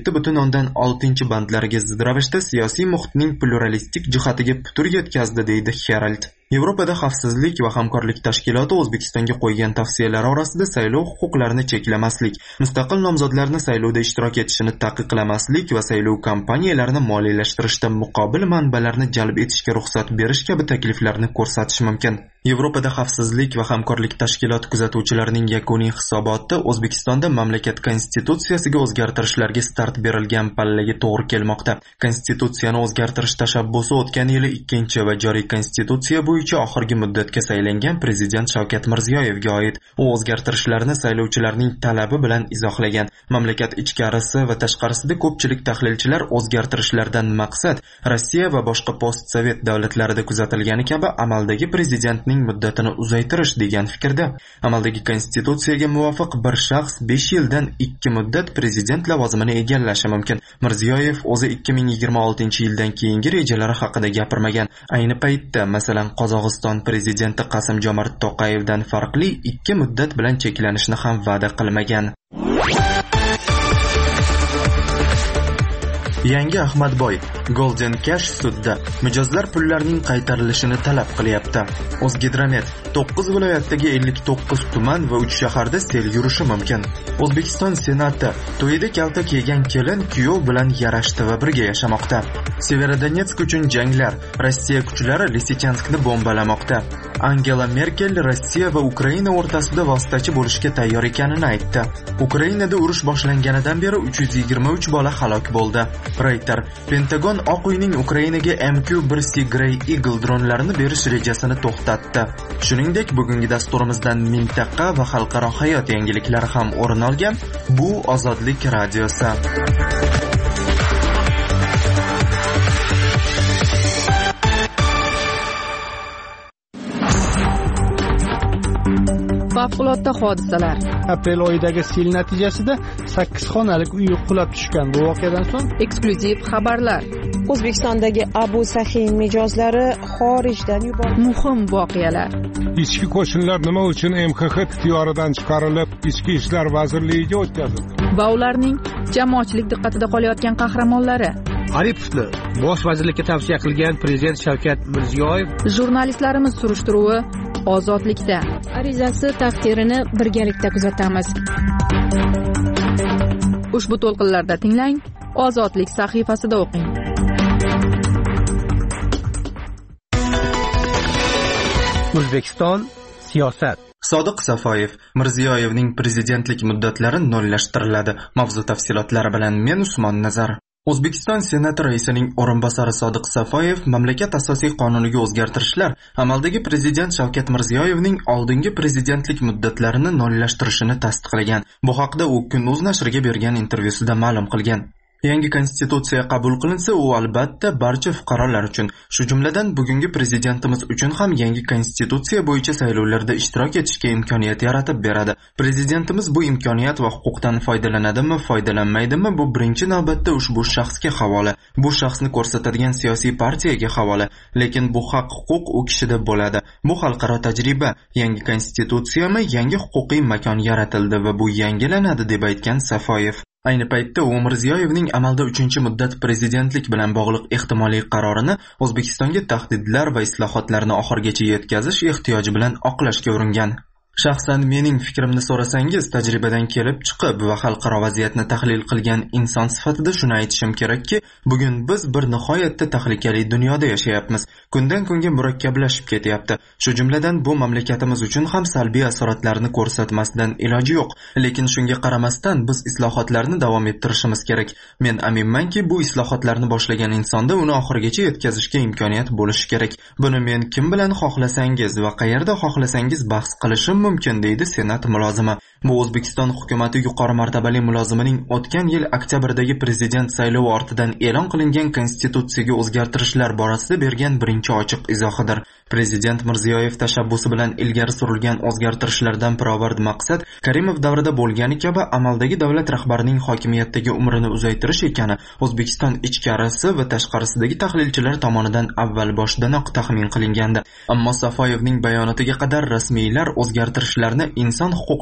7.6 bandlariga zid ravishda siyosiy muhitning pluralistik jihatiga putur yetkazdi, deydi Herald. Yevropada xavfsizlik va hamkorlik tashkiloti O'zbekistonga qo'ygan tavsiyalar orasida saylov huquqlarini cheklamaslik, mustaqil nomzodlarni saylovda ishtirok etishini taqiqlamaslik va saylov kampaniyalarini moliyalashtirishda muqobil manbalarni jalb etishga ruxsat berish kabi takliflarni ko'rsatish mumkin. Yevropada xavfsizlik va hamkorlik tashkiloti kuzatuvchilarining yakuniy hisoboti O'zbekistonda mamlakat konstitutsiyasiga o'zgartirishlarga start berilgan pallaga to'g'ri kelmoqda. Konstitutsiyani o'zgartirish tashabbusi o'tgan yili 2 va joriy konstitutsiya bo'yicha oxirgi muddatga saylangan prezident Shavkat Mirziyoyevga oid. U o'zgartirishlarni saylovchilarning talabi bilan izohlagan. Mamlakat ichkarisi va tashqarisida ko'pchilik tahlilchilar o'zgartirishlardan maqsad Rossiya va boshqa postsovet davlatlarida kuzatilgani kabi amaldagi prezidentning muddatini uzaytirish degan fikrda. Amaldagi konstitutsiyaga muvofiq bir shaxs 5 yildan 2 muddat prezident lavozimini egallashi mumkin. Mirziyoyev o'zi 2026-yildan keyingi rejalari haqida gapirmagan. Ayni paytda, masalan, Qozog'iston prezidenti Qasim-Jomart To'qayevdan farqli 2 muddat bilan cheklanishni ham va'da qilmagan. Yangi Ahmadboy Golden Cash sudda mijozlar pullarining qaytarilishini talab qilyapti. O'zgidromet 9 viloyatdagi 59 tuman va 3 shaharda sel yurishi mumkin. O'zbekiston Senati to'yida kaltak yegan kelin kuyov bilan yarashdi va birga yashamoqda. Severodonetsk uchun janglar, Rossiya kuchlari Lisichanskni bombalamoqda. Angela Merkel Rossiya va Ukraina o'rtasida vositachi bo'lishga tayyor ekanini aytdi. Ukrainada urush boshlanganidan beri 323 bola halok bo'ldi. Reuters Pentagon Oq uyning Ukrainaga MQ-1C Grey Eagle dronlarini berish rejasini to'xtatdi. Shuningdek, bugungi dasturimizdan mintaqa va xalqaro hayot yangiliklari ham o'rin olgan. Bu Ozodlik radiosi. Favqulodda hodisalar. Aprel oyidagi sel natijasida 8 xonalik uy qulab tushgan. Bu voqeadan so'ng eksklyuziv xabarlar. O'zbekistondagi Abu Sahin mijozlari xorijdan yuborildi. Muhim voqealar. Ichki qo'shinlar nima uchun MXX ixtiyoridan chiqarilib, Ichki ishlar vazirligiga o'tkazildi? Va ularning jamoatchilik diqqatida qolayotgan qahramonlari. Aripovni bosh vazirlikka tavsiya qilgan prezident Shavkat Mirziyoyev. Jurnalistlarimiz surishtiruvi Ozodlikda. Arizasi taqdirini birgalikda kuzatamiz. Ushbu to'lqinlarda tinglang, Ozodlik sahifasida o'qing. O'zbekiston siyosat. Sodiq Safoyev Mirziyoyevning prezidentlik muddatlari nollashtiriladi. Mavzu tafsilotlari bilan men Usmon Nazar. O'zbekiston Senati raisining o'rinbosari Sodiq Safoyev mamlakat asosiy qonuniga o'zgartirishlar amaldagi prezident Shavkat Mirziyoyevning oldingi prezidentlik muddatlarini nollashtirishini tasdiqlagan. Bu haqda u Kun.uz nashriga bergan intervyusida ma'lum qilgan. Yangi konstitutsiya qabul qilinsa, u albatta barcha fuqarolar uchun, shu jumladan bugungi prezidentimiz uchun ham yangi konstitutsiya bo'yicha saylovlarda ishtirok etishga imkoniyat yaratib beradi. Prezidentimiz bu imkoniyat va huquqdan foydalanadimi, foydalanmaydimi, bu birinchi navbatda ushbu shaxsga havola. Bu shaxsni ko'rsatadigan siyosiy partiyaga havola. Lekin bu haq-huquq u kishida bo'ladi. Bu xalqaro tajriba. Yangi konstitutsiyami, yangi huquqiy makon yaratildi va bu yangilanadi deb aytgan Safoyev. Ayni paytda u Mirziyoyevning amalda 3-muddat prezidentlik bilan bog'liq ehtimoliy qarorini O'zbekistonga tahdidlar va islohotlarni oxirigacha yetkazish ehtiyoji bilan oqlashga uringan. Shaxsan mening fikrimni so'rasangiz, tajribadan kelib chiqib va xalqaro vaziyatni tahlil qilgan inson sifatida shuni aytishim kerakki, bugun biz bir nihoyatda tahlikali dunyoda yashayapmiz. Kundan kunga murakkablashib ketyapti. Shu jumladan bu mamlakatimiz uchun ham salbiy asoratlarni ko'rsatmasdan iloji yo'q. Lekin shunga qaramasdan biz islohotlarni davom ettirishimiz kerak. Men aminmanki, bu islohotlarni boshlagan insonda uni oxirigacha yetkazishga imkoniyat bo'lishi kerak. Buni men kim bilan xohlasangiz va qayerda xohlasangiz bahs qilishim mumkin, deydi Senat mulozimi. Bu O'zbekiston hukumati yuqori martabali mulozimining o'tgan yil oktyabrdagi prezident saylovi ortidan e'lon qilingan konstitutsiyaga o'zgartirishlar borasida bergan birinchi ochiq izohidir. Prezident Mirziyoyev tashabbusi bilan ilgari surilgan o'zgartirishlardan pirovard maqsad Karimov davrida bo'lgani kabi amaldagi davlat rahbarining hokimiyatdagi umrini uzaytirish ekani O'zbekiston ichkarisi va tashqarisidagi tahlilchilar tomonidan avval boshdanoq taxmin qilingandi. Ammo Safoyevning bayonotiga qadar rasmiylar o'zgartirishlarni inson huquqlari va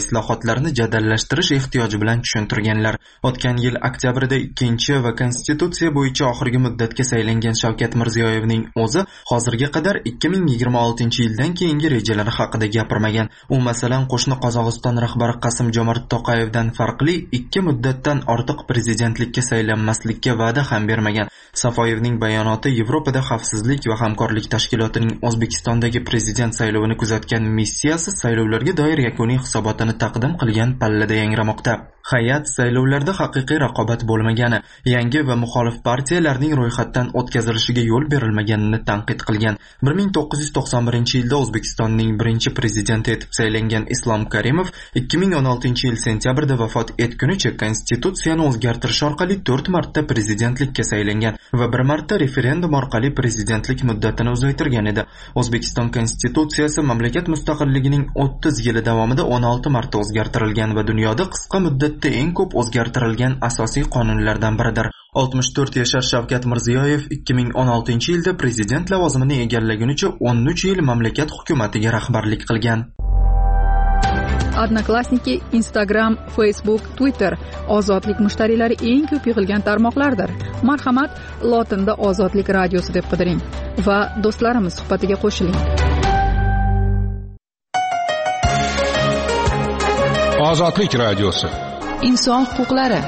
islohotlarni jadallashtirish ehtiyoji bilan tushuntirganlar. O'tgan yil oktyabrda 2 va konstitutsiya bo'yicha oxirgi muddatga saylangan Shavkat Mirziyoyevning o'zi hozirga qadar 2026-yildan keyingi rejalari haqida gapirmagan. U masalan qo'shni Qozog'iston rahbari Qasim-Jomart To'qayevdan farqli 2 muddatdan ortiq prezidentlikka saylanmaslikka va'da ham bermagan. Safoyevning bayonoti Yevropada xavfsizlik va hamkorlik tashkilotining O'zbekistondagi prezident saylovini kuzatgan missiyasi saylovlarga doir yakuniy hisobotini taqdim qilgan pallada yangramoqda. Hay'at saylovlarda haqiqiy raqobat bo'lmagani, yangi va muxolif partiyalarning ro'yxatdan o'tkazilishiga yo'l berilmaganini tanqid qilgan. 1991-yilda O'zbekistonning birinchi prezidenti etib saylangan Islom Karimov 2016-yil sentyabrda vafot etgunicha konstitutsiyani o'zgartirish orqali 4 marta prezidentlikka saylangan va 1 marta referendum orqali prezidentlik muddatini uzaytirgan edi. O'zbekiston konstitutsiyasi mamlakat mustaqilligining 30 yili davomida 16 marta o'zgartirilgan va dunyoda qisqa muddatda eng ko'p o'zgartirilgan asosiy qonunlardan biridir. 64 yashar Shavkat Mirziyoyev 2016-yilda prezident lavozimini egallagunicha 13 yil mamlakat hukumatiga rahbarlik qilgan. Odnoklassniki, Instagram, Facebook, Twitter ozodlik mushtariylari eng ko'p yig'ilgan tarmoqlardir. Marhamat, lotinda Ozodlik radiosi deb qidiring va do'stlarimiz suhbatiga qo'shiling. Ozodlik radiosi. Inson huquqlari.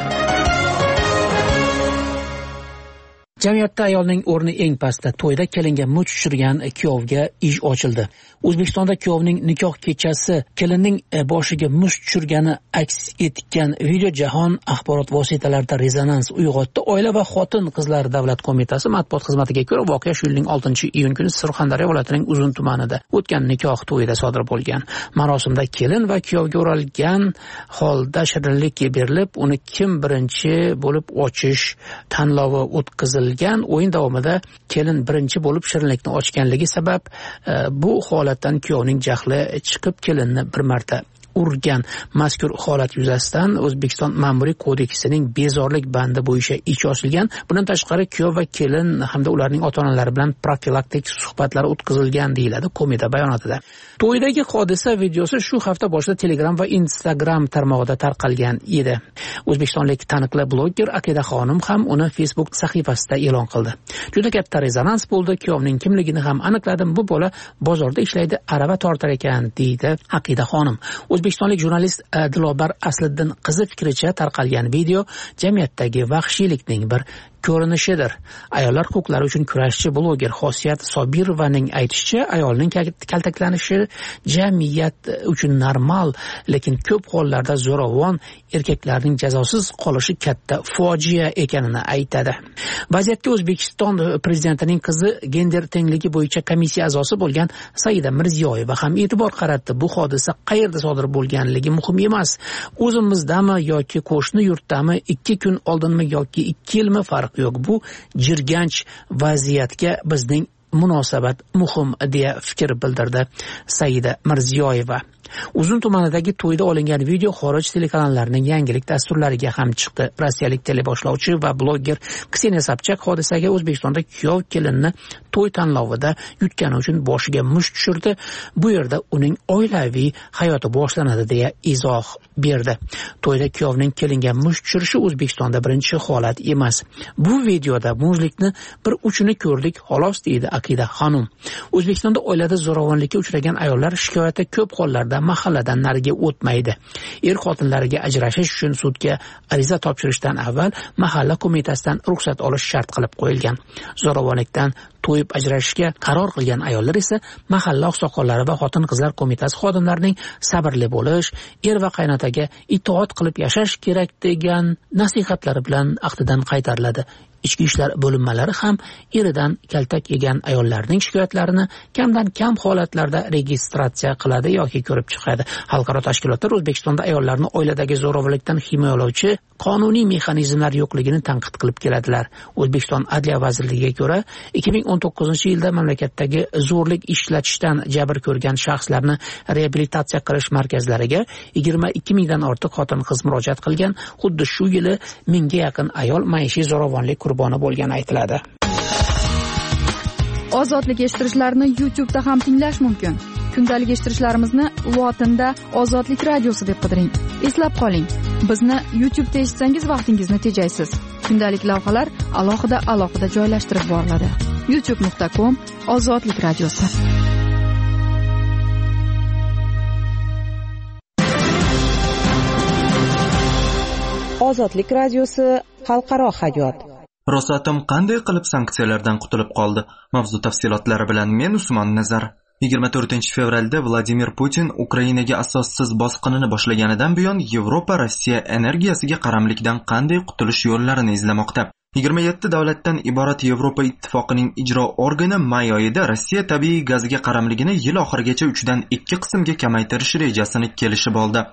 Jamiyatda ayolning o'rni eng pastda. To'yda kelinga mut tushirgan kuyovga ish ochildi. O'zbekistonda kuyovning nikoh kechasi kelinning boshiga muz tushirgani aks etgan video jahon axborot vositalarida rezonans uyg'otdi. Oila va xotin-qizlar davlat qo'mitasi matbuot xizmatiga ko'ra voqea shu yilning 6-iyun kuni Surxondaryo viloyatining Uzun tumanida o'tgan nikoh to'yida sodir bo'lgan. Marosimda kelin va kuyovga o'ralgan holda shirinlik berilib, uni kim birinchi bo'lib ochish tanlovi o'tkazilgan. O'yin davomida kelin birinchi bo'lib shirinlikni ochganligi sabab bu holatdan kuyovning jahli chiqib kelinni bir marta urgan. Mazkur holat yuzasidan O'zbekiston Ma'muriy kodeksining bezorlik bandi bo'yicha ish ochilgan. Bundan tashqari kuyov va kelin hamda ularning ota-onalari bilan profilaktik suhbatlar o'tkazilgan deyiladi qo'mita bayonotida. To'ydagi hodisa videosi shu hafta boshida Telegram va Instagram tarmog'ida tarqalgan edi. O'zbekistonlik taniqli bloger Aqida Xonim ham uni Facebook sahifasida e'lon qildi. Juda katta rezonans bo'ldi. Kuyovning kimligini ham aniqladim. Bu bola bozorda ishlaydi, arava tortar ekan, deydi Aqida Xonim. O'zbekistonlik jurnalist Dilobar Asliddin qizi fikricha tarqalgan video jamiyatdagi vahshiylikning bir ko'rinishidir. Ayollar huquqlari uchun kurashchi bloger Xosiyat Sobirovaning aytishicha, ayolning kaltaklanishi jamiyat uchun normal, lekin ko'p hollarda zo'ravon erkaklarning jazosiz qolishi katta fojia ekanini aytadi. Vaziyatga O'zbekiston prezidentining qizi gender tengligi bo'yicha komissiya a'zosi bo'lgan Saida Mirziyoyeva ham e'tibor qaratdi. Bu hodisa qayerda sodir bo'lganligi muhim emas. O'zimizdami yoki qo'shni yurtdami, 2 kun oldinmi yoki 2 yilmi farq yo'q. Bu jirganch vaziyatga bizning munosabat muhim deya fikr bildirdi Saida Mirziyoyeva. Uzun tumanidagi to'yda olingan video xorij telekanallarining yangilik dasturlariga ham chiqdi. Rossiyalik teleboshlovchi va bloger Kseniya Sobchak hodisaga O'zbekistonda kuyov kelinni to'y tanlovida yutgani uchun boshiga musht tushirdi. Bu yerda uning oilaviy hayoti boshlanadi deya izoh berdi. To'yda kuyovning kelinga musht tushirishi O'zbekistonda birinchi holat emas. Bu videoda muzlikni bir uchini ko'rdik, xolos, deydi Aqida Xonim. O'zbekistonda oilada zo'ravonlikka uchragan ayollar shikoyati ko'p hollarda mahalladan nariga o'tmaydi. Er-xotinlariga ajrashish uchun sudga ariza topshirishdan avval mahalla qo'mitasidan ruxsat olish shart qilib qo'yilgan. Zo'ravonlikdan to'yib ajrashishga qaror qilgan ayollar esa mahalla oqsoqollari va xotin-qizlar qo'mitasi xodimlarining sabrli bo'lish, er va qaynotaga itoat qilib yashash kerak degan nasihatlari bilan ahdidan qaytariladi. Ichki ishlar bo'linmalari ham eridan kaltak yegan ayollarning shikoyatlarini kamdan kam holatlarda registratsiya qiladi yoki ko'rib chiqadi. Xalqaro tashkilotlar O'zbekistonda ayollarni oiladagi zo'ravonlikdan himoyalovchi qonuniy mexanizmlar yo'qligini tanqid qilib keladilar. O'zbekiston Adliya vazirligiga ko'ra 2019-yilda mamlakatdagi zo'rlik ishlatishdan jabr ko'rgan shaxslarni reabilitatsiya qilish markazlariga 22 mingdan ortiq xotin-qiz murojaat qilgan. Xuddi shu yili 1000 ga yaqin ayol maishiy zo'ravonlik qurboni bo'lgani aytiladi. Ozodlik eshittirishlarni YouTube'da ham tinglash mumkin. Kundalik eshittirishlarimizni lotinda Ozodlik radiosi deb qidiring. Eslab qoling, bizni YouTube'da eshitsangiz vaqtingizni tejaysiz. Kundalik lavhalar alohida joylashtirib boriladi. youtube.com/Ozodlik radiosi. Ozodlik radiosi xalqaro hayot. Rosatom qanday qilib sanksiyalardan qutulib qoldi? Mavzu tafsilotlari bilan men Usmon Nazar. 24-fevralda Vladimir Putin Ukrainaga asossiz bosqinini boshlaganidan buyon Yevropa Rossiya energiyasiga qaramlikdan qanday qutulish yo'llarini izlamoqda. 27 davlatdan iborat Yevropa ittifoqining ijro organi may oyida Rossiya tabiiy gaziga qaramligini yil oxirigacha 3 dan 2 qismga kamaytirish rejasini kelishib oldi.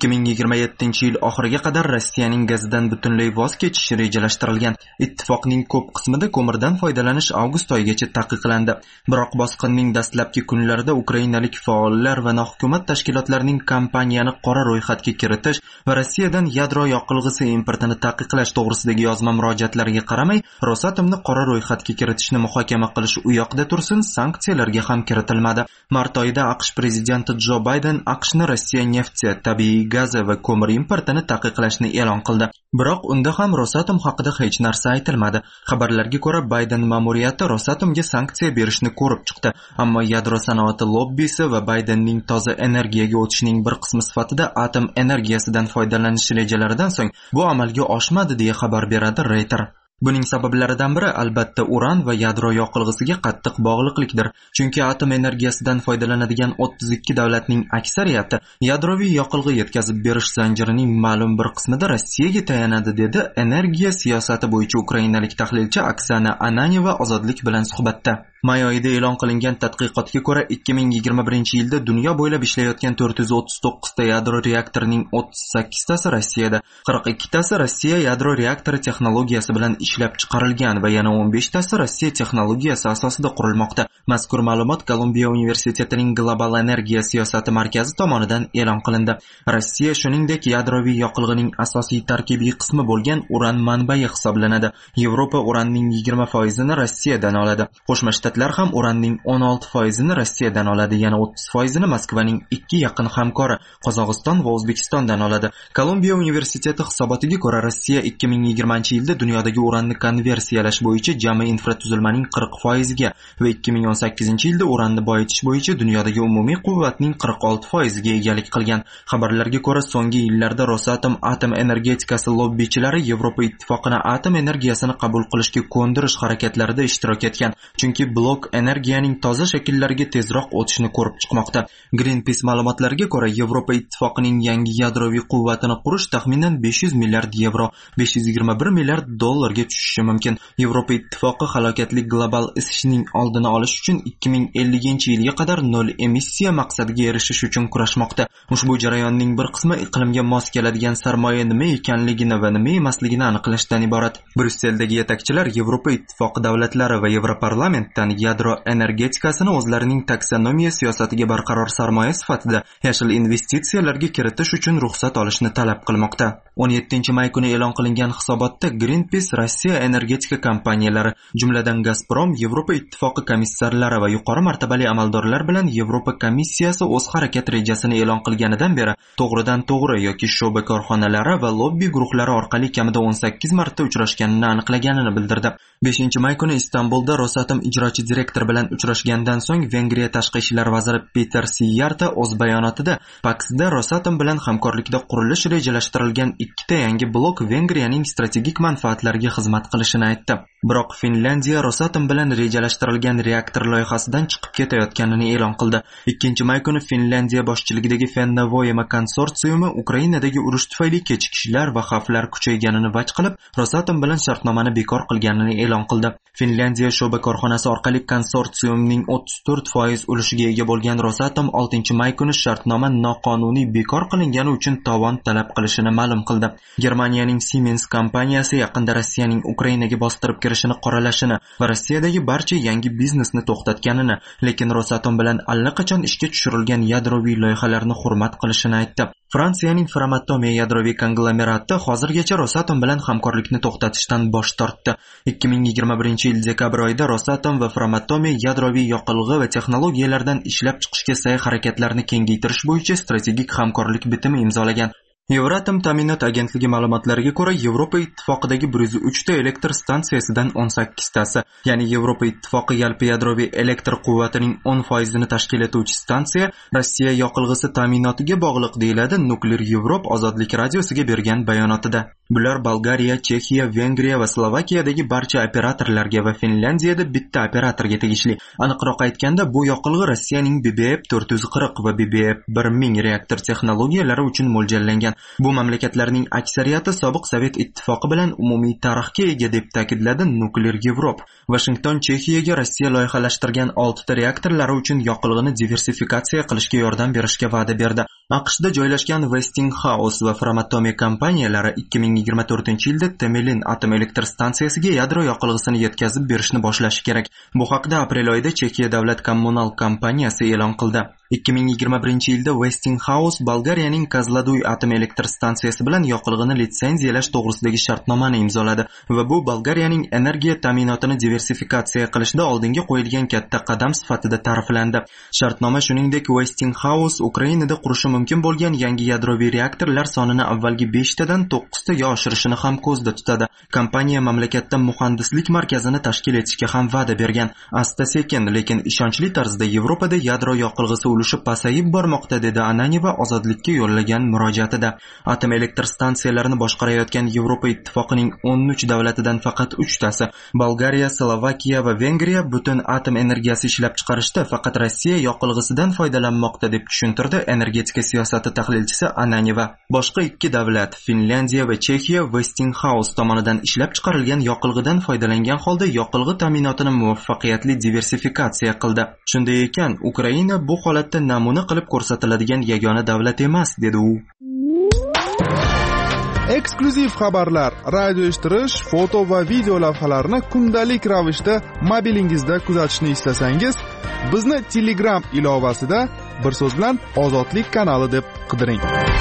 2027-yil oxiriga qadar Rossiyaning gazidan butunlay voz kechish rejalashtirilgan. Ittifoqning ko'p qismida ko'mirdan foydalanish avgust oyigacha taqiqlandi. Biroq bosqinning dastlabki kunlarida ukrainalik faollar va nohukumat tashkilotlarining kompaniyani qora ro'yxatga kiritish va Rossiyadan yadro yoqilg'isi importini taqiqlash to'g'risidagi yozma murojaatlariga qaramay, Rosatomni qora ro'yxatga kiritishni muhokama qilish u yoqda tursin, sanksiyalarga ham kiritilmadi. Mart oyida AQSh prezidenti Jo Bayden AQShni Rossiya nefti, tabiiy gazi va ko'mir importini taqiqlashni e'lon qildi. Biroq unda ham Rosatom haqida hech narsa aytilmadi. Xabarlarga ko'ra, Bayden ma'muriyati Rosatomga sanksiya berishni ko'rib chiqdi, ammo yadro sanoati lobbisi va Baydenning toza energiyaga o'tishning bir qismi sifatida atom energiyasidan foydalanish rejalaridan so'ng bu amalga oshmadi deya xabar beradi Reuters. Buning sabablaridan biri albatta uran va yadro yoqilg'isiga qattiq bog'liqlikdir. Chunki atom energiyasidan foydalanadigan 32 davlatning aksariyati yadroviy yoqilg'i yetkazib berish zanjirining ma'lum bir qismida Rossiyaga tayanadi, dedi energiya siyosati bo'yicha ukrainalik tahlilchi Oksana Ananyeva Ozodlik bilan suhbatda. May oyida e'lon qilingan tadqiqotga ko'ra 2021-yilda dunyo bo'ylab ishlayotgan 439 ta yadro reaktorining 38 tasi Rossiyada, 42 tasi Rossiya yadro reaktori texnologiyasi bilan ishlab chiqarilgan va yana 15 tasi Rossiya texnologiyasi asosida qurilmoqda. Mazkur ma'lumot Kolumbiya universitetining Global energiya siyosati markazi tomonidan e'lon qilindi. Rossiya shuningdek yadroviy yoqilg'ining asosiy tarkibiy qismi bo'lgan uran manbai hisoblanadi. Yevropa uranning 20% Rossiyadan oladi. Qo'shma Shtatlar ham uranning 16% Rossiyadan oladi, yana 30% Moskvaning 2 yaqin hamkori Qozog'iston va O'zbekistondan oladi. Kolumbiya universiteti hisobotiga ko'ra, Rossiya 2020-yilda dunyodagi uranni konversiyalash bo'yicha jami infratuzilmaning 40% ga va 2018-yilda uranni boyitish bo'yicha dunyodagi umumiy quvvatning 46% ga egalik qilgan. Xabarlarga ko'ra, so'nggi yillarda Rosatom atom energetikasi lobbichilari Yevropa ittifoqini atom energiyasini qabul qilishga ko'ndirish harakatlarida ishtirok etgan, chunki blok energiyaning toza shakllariga tezroq o'tishni ko'rib chiqmoqda. Greenpeace ma'lumotlariga ko'ra, Yevropa ittifoqining yangi yadroviy quvvatini qurish taxminan 500 milliard yevro, 521 milliard dollarga tushishi mumkin. Yevropa ittifoqi halokatli global isishning oldini olish uchun 2050-yilga qadar nol emissiya maqsadiga erishish uchun kurashmoqda. Ushbu jarayonning bir qismi iqlimga mos keladigan sarmoya nima ekanligini va nima emasligini aniqlashdan iborat. Brusseldagi yetakchilar Yevropa ittifoqi davlatlari va Yevroparlamentdan yadro energetikasini o'zlarining taksonomiya siyosatiga barqaror sarmoya sifatida yashil investitsiyalarga kiritish uchun ruxsat olishni talab qilmoqda. 17-may kuni e'lon qilingan hisobotda Greenpeace Rossiya energetika kompaniyalari, jumladan Gazprom, Yevropa ittifoqi komissarlari va yuqori martabali amaldorlar bilan Yevropa komissiyasi o'z harakat rejasini e'lon qilganidan beri to'g'ridan-to'g'ri yoki sho'ba korxonalari va lobbi guruhlari orqali kamida 18 marta uchrashganini aniqlaganini bildirdi. 5-may kuni Istanbulda Rosatom ijrochi direktor bilan uchrashgandan so'ng Vengriya tashqi ishlar vaziri Peter Siyarta o'z bayonotida Paksda Rosatom bilan hamkorlikda qurilish rejalashtirilgan 2 ta yangi blok Vengriyaning strategik manfaatlariga xizmat qilishini aytdi. Biroq Finlandiya Rosatom bilan rejalashtirilgan reaktor loyihasidan chiqib ketayotganini e'lon qildi. 2-may kuni Finlandiya boshchiligidagi Fennovoima konsorsiumi Ukrainadagi urush tufayli kechikishlar va xavflar kuchayganini vaj qilib, Rosatom bilan shartnomani bekor qilganini e'lon qildi. Finlandiya sho'ba korxonasi orqali konsorsiumning 34% ulushiga ega bo'lgan Rosatom 6-may kuni shartnoma noqonuniy bekor qilingani uchun tovon talab qilishini ma'lum qildi. Germaniyaning Siemens kompaniyasi yaqinda Rossiyaning Ukrainaga bostirib kirishini qoralashini va Rossiyadagi barcha yangi biznesni to'xtatganini, lekin Rosatom bilan allaqachon ishga tushirilgan yadroviy loyihalarni hurmat qilishini aytdi. Fransiyaning Framatome yadroviy konglomerati hozirgacha Rosatom bilan hamkorlikni to'xtatishdan bosh tortdi. 2021-yil dekabr oyida Rosatom va Framatome yadroviy yoqilg'i va texnologiyalardan ishlab chiqishga sa'y-harakatlarni kengaytirish bo'yicha strategik hamkorlik bitimi imzolagan. Euratom ta'minot agentligi ma'lumotlariga ko'ra, Yevropa ittifoqidagi 103 ta elektr stansiyasidan 18 tasi, ya'ni Yevropa ittifoqi yalpi yadroviy elektr quvvatining 10% tashkil etuvchi stansiya Rossiya yoqilg'isi ta'minotiga bog'liq, deyiladi Nuklear Europe ozodlik radiosiga bergan bayonotida. Bular Bolgariya, Chexiya, Vengriya va Slovakiyadagi barcha operatorlarga va Finlyandiyada bitta operatorga tegishli. Aniqroq aytganda, bu yoqilg'i Rossiyaning BBF 440 va BBF 1000 reaktor texnologiyalari uchun mo'ljallangan. Bu mamlakatlarning aksariyati sobiq Sovet ittifoqi bilan umumiy tarixga ega, deb ta'kidladi Nuclear Europe. Washington Chexiyaga Rossiya loyihalashtirgan 6 ta reaktorlari uchun yoqilg'ini diversifikatsiya qilishga yordam berishga va'da berdi. AQShda joylashgan Westinghouse va Framatome kompaniyalari 2024-yilda Temelin atom elektr stansiyasiga yadro yoqilg'isini yetkazib berishni boshlashi kerak. Bu haqda aprel oyida Chexiya davlat kommunal kompaniyasi e'lon qildi. 2021-yilda Westinghouse Bolgariyaning Kozloduy atom elektr stansiyasi bilan yoqilg'ini litsenziyalash to'g'risidagi shartnomani imzoladi va bu Bolgariyaning energiya ta'minotini diversifikatsiya qilishda oldinga qo'yilgan katta qadam sifatida ta'riflandi. Shartnoma shuningdek Westinghouse Ukrainada qurishi mumkin bo'lgan yangi yadroviy reaktorlar sonini avvalgi 5 tadan 9 taga oshirishini ham ko'zda tutadi. Kompaniya mamlakatda muhandislik markazini tashkil etishga ham va'da bergan. Asta-sekin, lekin ishonchli tarzda Yevropada yadro yoqilg'isi ulushi pasayib bormoqda, dedi Ananyeva ozodlikka yo'llagan murojaatida. Atom elektr stansiyalarini boshqarayotgan Yevropa ittifoqining 13 davlatidan faqat 3 tasi, Bolgariya, Slovakiya va Vengriya butun atom energiyasi ishlab chiqarishda faqat Rossiya yoqilg'isidan foydalanmoqda, deb tushuntirdi energetika siyosati tahlilchisi Ananyeva. Boshqa 2 davlat, Finlyandiya va Chexiya, Westinghouse tomonidan ishlab chiqarilgan yoqilg'idan foydalangan holda yoqilg'i ta'minotini muvaffaqiyatli diversifikatsiya qildi. Shunday ekan, Ukraina bu holatda namuna qilib ko'rsatiladigan yagona davlat emas, dedi u. Eksklyuziv xabarlar, radio eshittirish, foto va video lavhalarni kundalik ravishda mobilingizda kuzatishni istasangiz, bizni Telegram ilovasida bir so'z bilan Ozodlik kanali deb qidiring.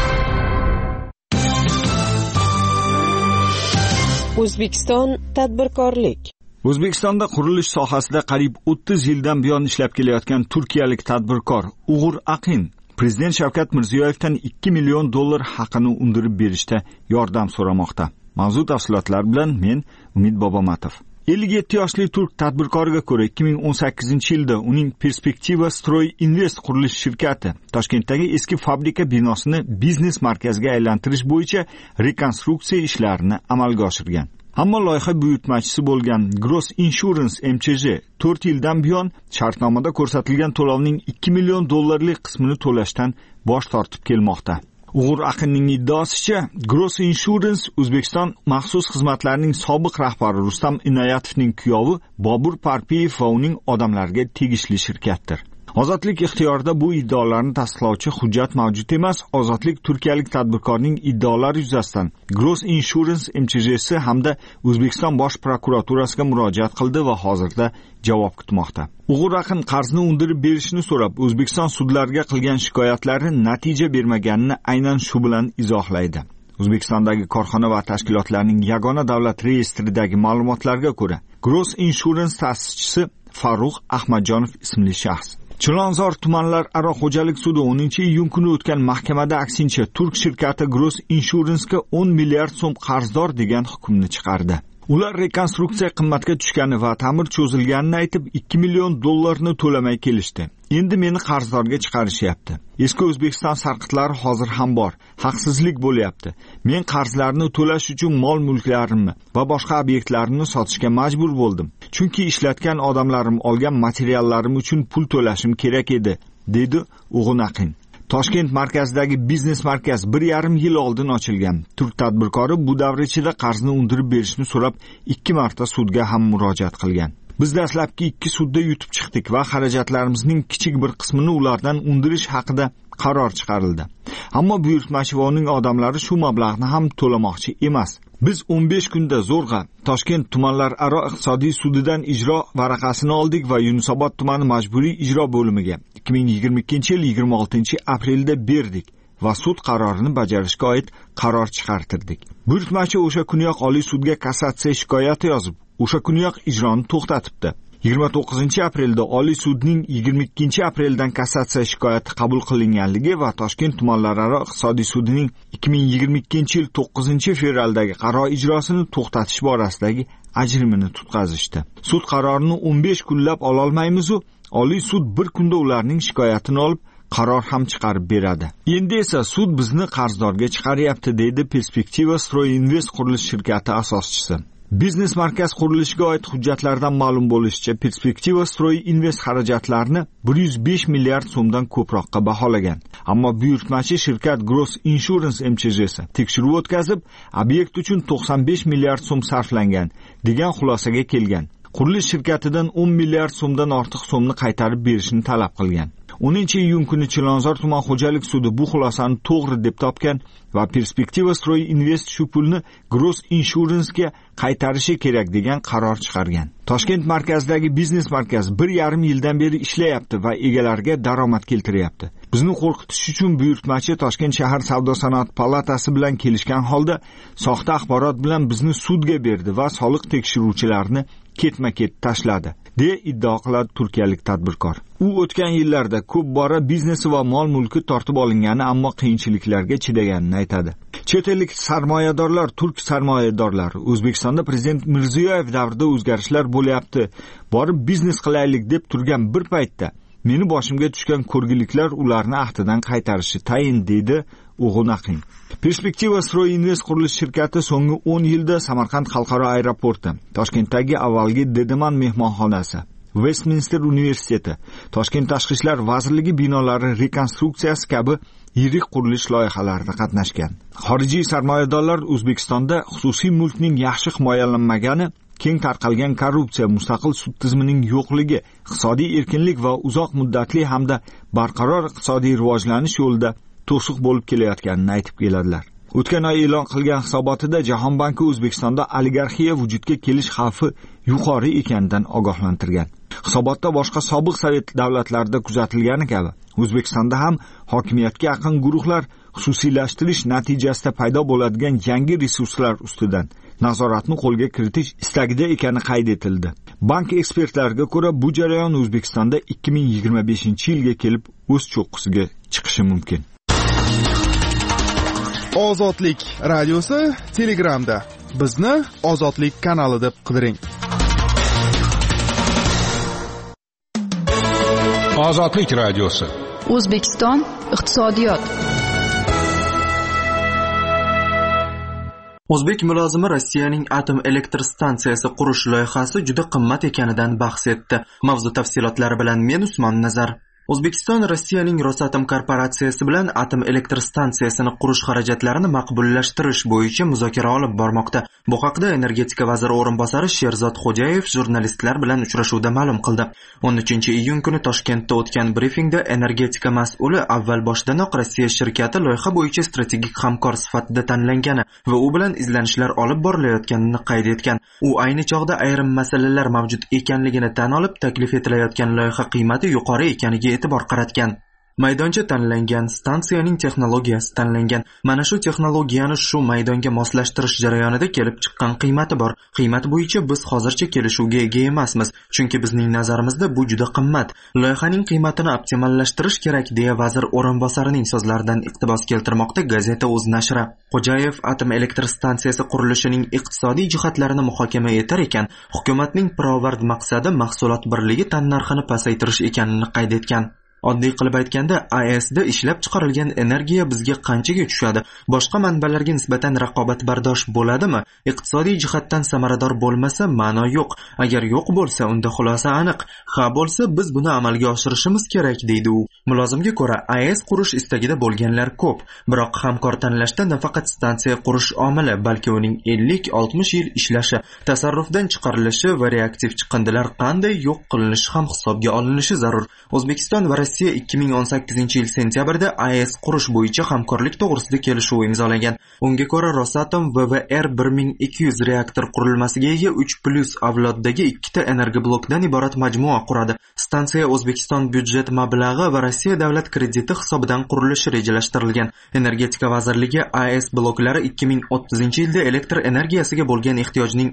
O'zbekiston tadbirkorlik. O'zbekistonda qurilish sohasida qariyb 30 yildan buyon ishlab kelayotgan turkiyalik tadbirkor Uğur Aqin Prezident Shavkat Mirziyoyevdan $2 million haqini undirib berishda yordam so'ramoqda. Mavzu tafsilotlar bilan men Umid Bobomatov. 57 yoshli turk tadbirkoriga ko'ra 2018-yilda uning Perspektiva Stroy Invest qurilish shirkati Toshkentdagi eski fabrika binosini biznes markaziga aylantirish bo'yicha rekonstruksiya ishlarini amalga oshirgan. Ammo loyiha buyurtmachisi bo'lgan Gross Insurance MCJ 4 yildan buyon shartnomada ko'rsatilgan to'lovning $2 million qismini to'lashdan bosh tortib kelmoqda. Uğur Aqinning iddaosicha, Gross Insurance O'zbekiston maxsus xizmatlarining sobiq rahbari Rustam Inoyatovning kuyovi Bobur Parpiyev va uning odamlariga tegishli shirkatdir. Ozodlik ixtiyorida bu iddaolarni tasdiqlovchi hujjat mavjud emas. Ozodlik turkiyalik tadbirkorning iddaolari yuzasidan Gross Insurance MCJsi hamda O'zbekiston bosh prokuraturasiga murojaat qildi va hozirda javob kutmoqda. Uğur Aqin qarzni undirib berishni so'rab O'zbekiston sudlariga qilgan shikoyatlari natija bermaganini aynan shu bilan izohlaydi. O'zbekistondagi korxona va tashkilotlarning yagona davlat reyestridagi ma'lumotlarga ko'ra, Gross Insurance ta'sischisi Farruh Ahmadjonov ismli shaxs Chilonzor tumanlararo xo'jalik sudi 10-iyun kuni o'tgan mahkamada aksincha turk shirkati Gross Insurance'ga 10 milliard so'm qarzdor degan hukmni chiqardi. Ular rekonstruksiya qimmatga tushgani va ta'mir cho'zilganini aytib $2 million to'lamay kelishdi. Endi meni qarzdorga chiqarishyapti. Eski O'zbekiston sarqitlari hozir ham bor. Haqsizlik bo'lyapti. Men qarzlarni to'lash uchun mol-mulklarimni va boshqa obyektlarimni sotishga majbur bo'ldim. Chunki ishlatgan odamlarim olgan materiallarim uchun pul to'lashim kerak edi, dedi Uğur Aqin. Toshkent markazidagi biznes markaz 1,5 yil oldin ochilgan. Turk tadbirkori bu davr ichida qarzni undirib berishni so'rab 2 marta sudga ham murojaat qilgan. Biz dastlabki 2 sudda yutib chiqdik va xarajatlarimizning kichik bir qismini ulardan undirish haqida qaror chiqarildi. Ammo buyurtmachi va uning odamlari shu mablag'ni ham to'lamoqchi emas. Biz 15 kunda zo'rg'a Toshkent tumanlararo iqtisodiy sudidan ijro varaqasini oldik va Yunusobod tumani majburiy ijro bo'limiga 2022-yil 26-aprelda berdik va sud qarorini bajarishga oid qaror chiqartirdik. Buyurtmachi o'sha kuniyoq Oliy sudga kassatsiya shikoyati yozib, o'sha kuniyoq ijroni to'xtatibdi. 29-aprelda Oliy sudning 22-apreldan kassatsiya shikoyati qabul qilinganligi va Toshkent tumanlararo iqtisodiy sudining 2022-yil 9-fevraldagi qaror ijrosini to'xtatish borasidagi ajrimini tutqazishdi. Sud qarorini 15 kunlab ola olmaymiz-u, Oliy sud bir kunda ularning shikoyatini olib qaror ham chiqarib beradi. Endi esa sud bizni qarzdorga chiqaryapti, deydi Perspektiva Stroy Invest qurilish shirkati asoschisi. Biznes markaz qurilishiga oid hujjatlardan ma'lum bo'lishicha, Perspektiva Stroy Invest xarajatlarini 105 milliard so'mdan ko'proqqa baholagan. Ammo buyurtmachi shirkat Gross Insurance MCJ'si tekshiruv o'tkazib, obyekt uchun 95 milliard so'm sarflangan degan xulosaga kelgan. Qurilish shirkatidan 10 milliard so'mdan ortiq so'mni qaytarib berishni talab qilgan. 10-iyun kuni Chilonzor tuman xo'jalik sudi bu xulosani to'g'ri deb topgan va Perspektiva Stroy Invest shu pulni Gross Insurance'ga qaytarishi kerak degan qaror chiqargan. Toshkent markazidagi biznes markaz 1,5 yildan beri ishlayapti va egalariga daromad keltiryapti. Bizni qo'rqitish uchun buyurtmachi Toshkent shahar savdo-sanoat palatasi bilan kelishgan holda soxta axborot bilan bizni sudga berdi va soliq tekshiruvchilarini ketma-ket tashladi, deya iddao qiladi turkiyalik tadbirkor. U o'tgan yillarda ko'p bora biznesi va mol-mulki tortib olingani, ammo qiyinchiliklarga chidaganini aytadi. Chet ellik sarmoyadorlar, turk sarmoyadorlari O'zbekistonda prezident Mirziyoyev davrida o'zgarishlar bo'lyapti, borib biznes qilaylik deb turgan bir paytda meni boshimga tushgan ko'rgiliklar ularni ahdidan qaytarishi tayin, deydi O'g'unaqin. Perspektiva Stroy Invest qurilish shirkati so'nggi 10 yilda Samarqand xalqaro aeroporti, Toshkentdagi avvalgi Dedeman mehmonxonasi, Westminster universiteti, Toshkent tashqi ishlar vazirligi binolari rekonstruksiyasi kabi yirik qurilish loyihalarida qatnashgan. Xorijiy sarmoyadorlar O'zbekistonda xususiy mulkning yaxshi himoyalanmagani, keng tarqalgan korrupsiya, mustaqil sud tizimining yo'qligi, iqtisodiy erkinlik va uzoq muddatli hamda barqaror iqtisodiy rivojlanish yo'lida to'siq bo'lib kelayotganini aytib keladilar. O'tgan oy e'lon qilgan hisobotida Jahon banki O'zbekistonda oligarxiya vujudga kelish xavfi yuqori ekanidan ogohlantirgan. Hisobotda boshqa sobiq sovet davlatlarida kuzatilgani kabi O'zbekistonda ham hokimiyatga yaqin guruhlar xususiylashtirish natijasida paydo bo'ladigan yangi resurslar ustidan nazoratni qo'lga kiritish istagida ekani qayd etildi. Bank ekspertlariga ko'ra, bu jarayon O'zbekistonda 2025-yilga kelib o'z cho'qqisiga chiqishi mumkin. Ozodlik radiosi Telegramda. Bizni Ozodlik kanali deb qidiring. Ozodlik radiosi. O'zbekiston iqtisodiyot. O'zbek mulozimi Rossiyaning atom elektr stansiyasi qurish loyihasi juda qimmat ekanidan bahs etdi. Mavzu tafsilotlari bilan men Usmon Nazar. O'zbekiston Rossiyaning Rosatom korporatsiyasi bilan atom elektr stansiyasini qurish xarajatlarini maqbullashtirish bo'yicha muzokara olib bormoqda. Bu haqda energetika vaziri o'rinbosari Sherzod Xo'jayev jurnalistlar bilan uchrashuvda ma'lum qildi. 13-iyun kuni Toshkentda o'tgan brifingda energetika mas'uli avval boshdanoq Rossiya shirkati loyiha bo'yicha strategik hamkor sifatida tanlangani va u bilan izlanishlar olib borilayotganini qayd etgan. U ayni chog'da ayrim masalalar mavjud ekanligini tan olib, taklif etilayotgan loyiha qiymati yuqori ekaniga e'tibor qaratgan. Maydoncha tanlangan, stansiyaning texnologiyasi tanlangan. Mana shu texnologiyani shu maydonga moslashtirish jarayonida kelib chiqqan qiymati bor. Qiymat bo'yicha biz hozircha kelishuvga ega emasmiz, chunki bizning nazarimizda bu juda qimmat. Loyihaning qiymatini optimallashtirish kerak, deya vazir o'rinbosarining so'zlaridan iqtibos keltirmoqda gazeta O'z nashri. Xo'jayev atom elektr stansiyasi qurilishining iqtisodiy jihatlarini muhokama etar ekan, hukumatning pirovard maqsadi mahsulot birligi tannarxini pasaytirish ekanini qayd etgan. Oddiy qilib aytganda, AESda ishlab chiqarilgan energiya bizga qanchaga tushadi? Boshqa manbalarga nisbatan raqobatbardosh bo'ladimi? Iqtisodiy jihatdan samarador bo'lmasa, ma'no yo'q. Agar yo'q bo'lsa, unda xulosa aniq. Ha bo'lsa, biz buni amalga oshirishimiz kerak, deydi u. Mulozimga ko'ra, AES qurish istagida bo'lganlar ko'p. Biroq hamkor tanlashda nafaqat stansiya qurish omili, balki uning 50-60 yil ishlashi, tasarrufdan chiqarilishi va reaktiv chiqindilar qanday yo'q qilinishi ham hisobga olinishi zarur. O'zbekiston va Rossiya 2018-yil sentyabrda AES qurish bo'yicha hamkorlik to'g'risida kelishuv imzolagan. Unga ko'ra, Rosatom VVR 1200 reaktor qurilmasiga ega 3+ avloddagi 2 ta energiyablokdan iborat majmua quradi. stansiya O'zbekiston byudjet mablag'i va Rossiya davlat krediti hisobidan qurilishi rejalashtirilgan. Energetika vazirligi AES bloklari 2030-yilda elektr energiyasiga bo'lgan ehtiyojning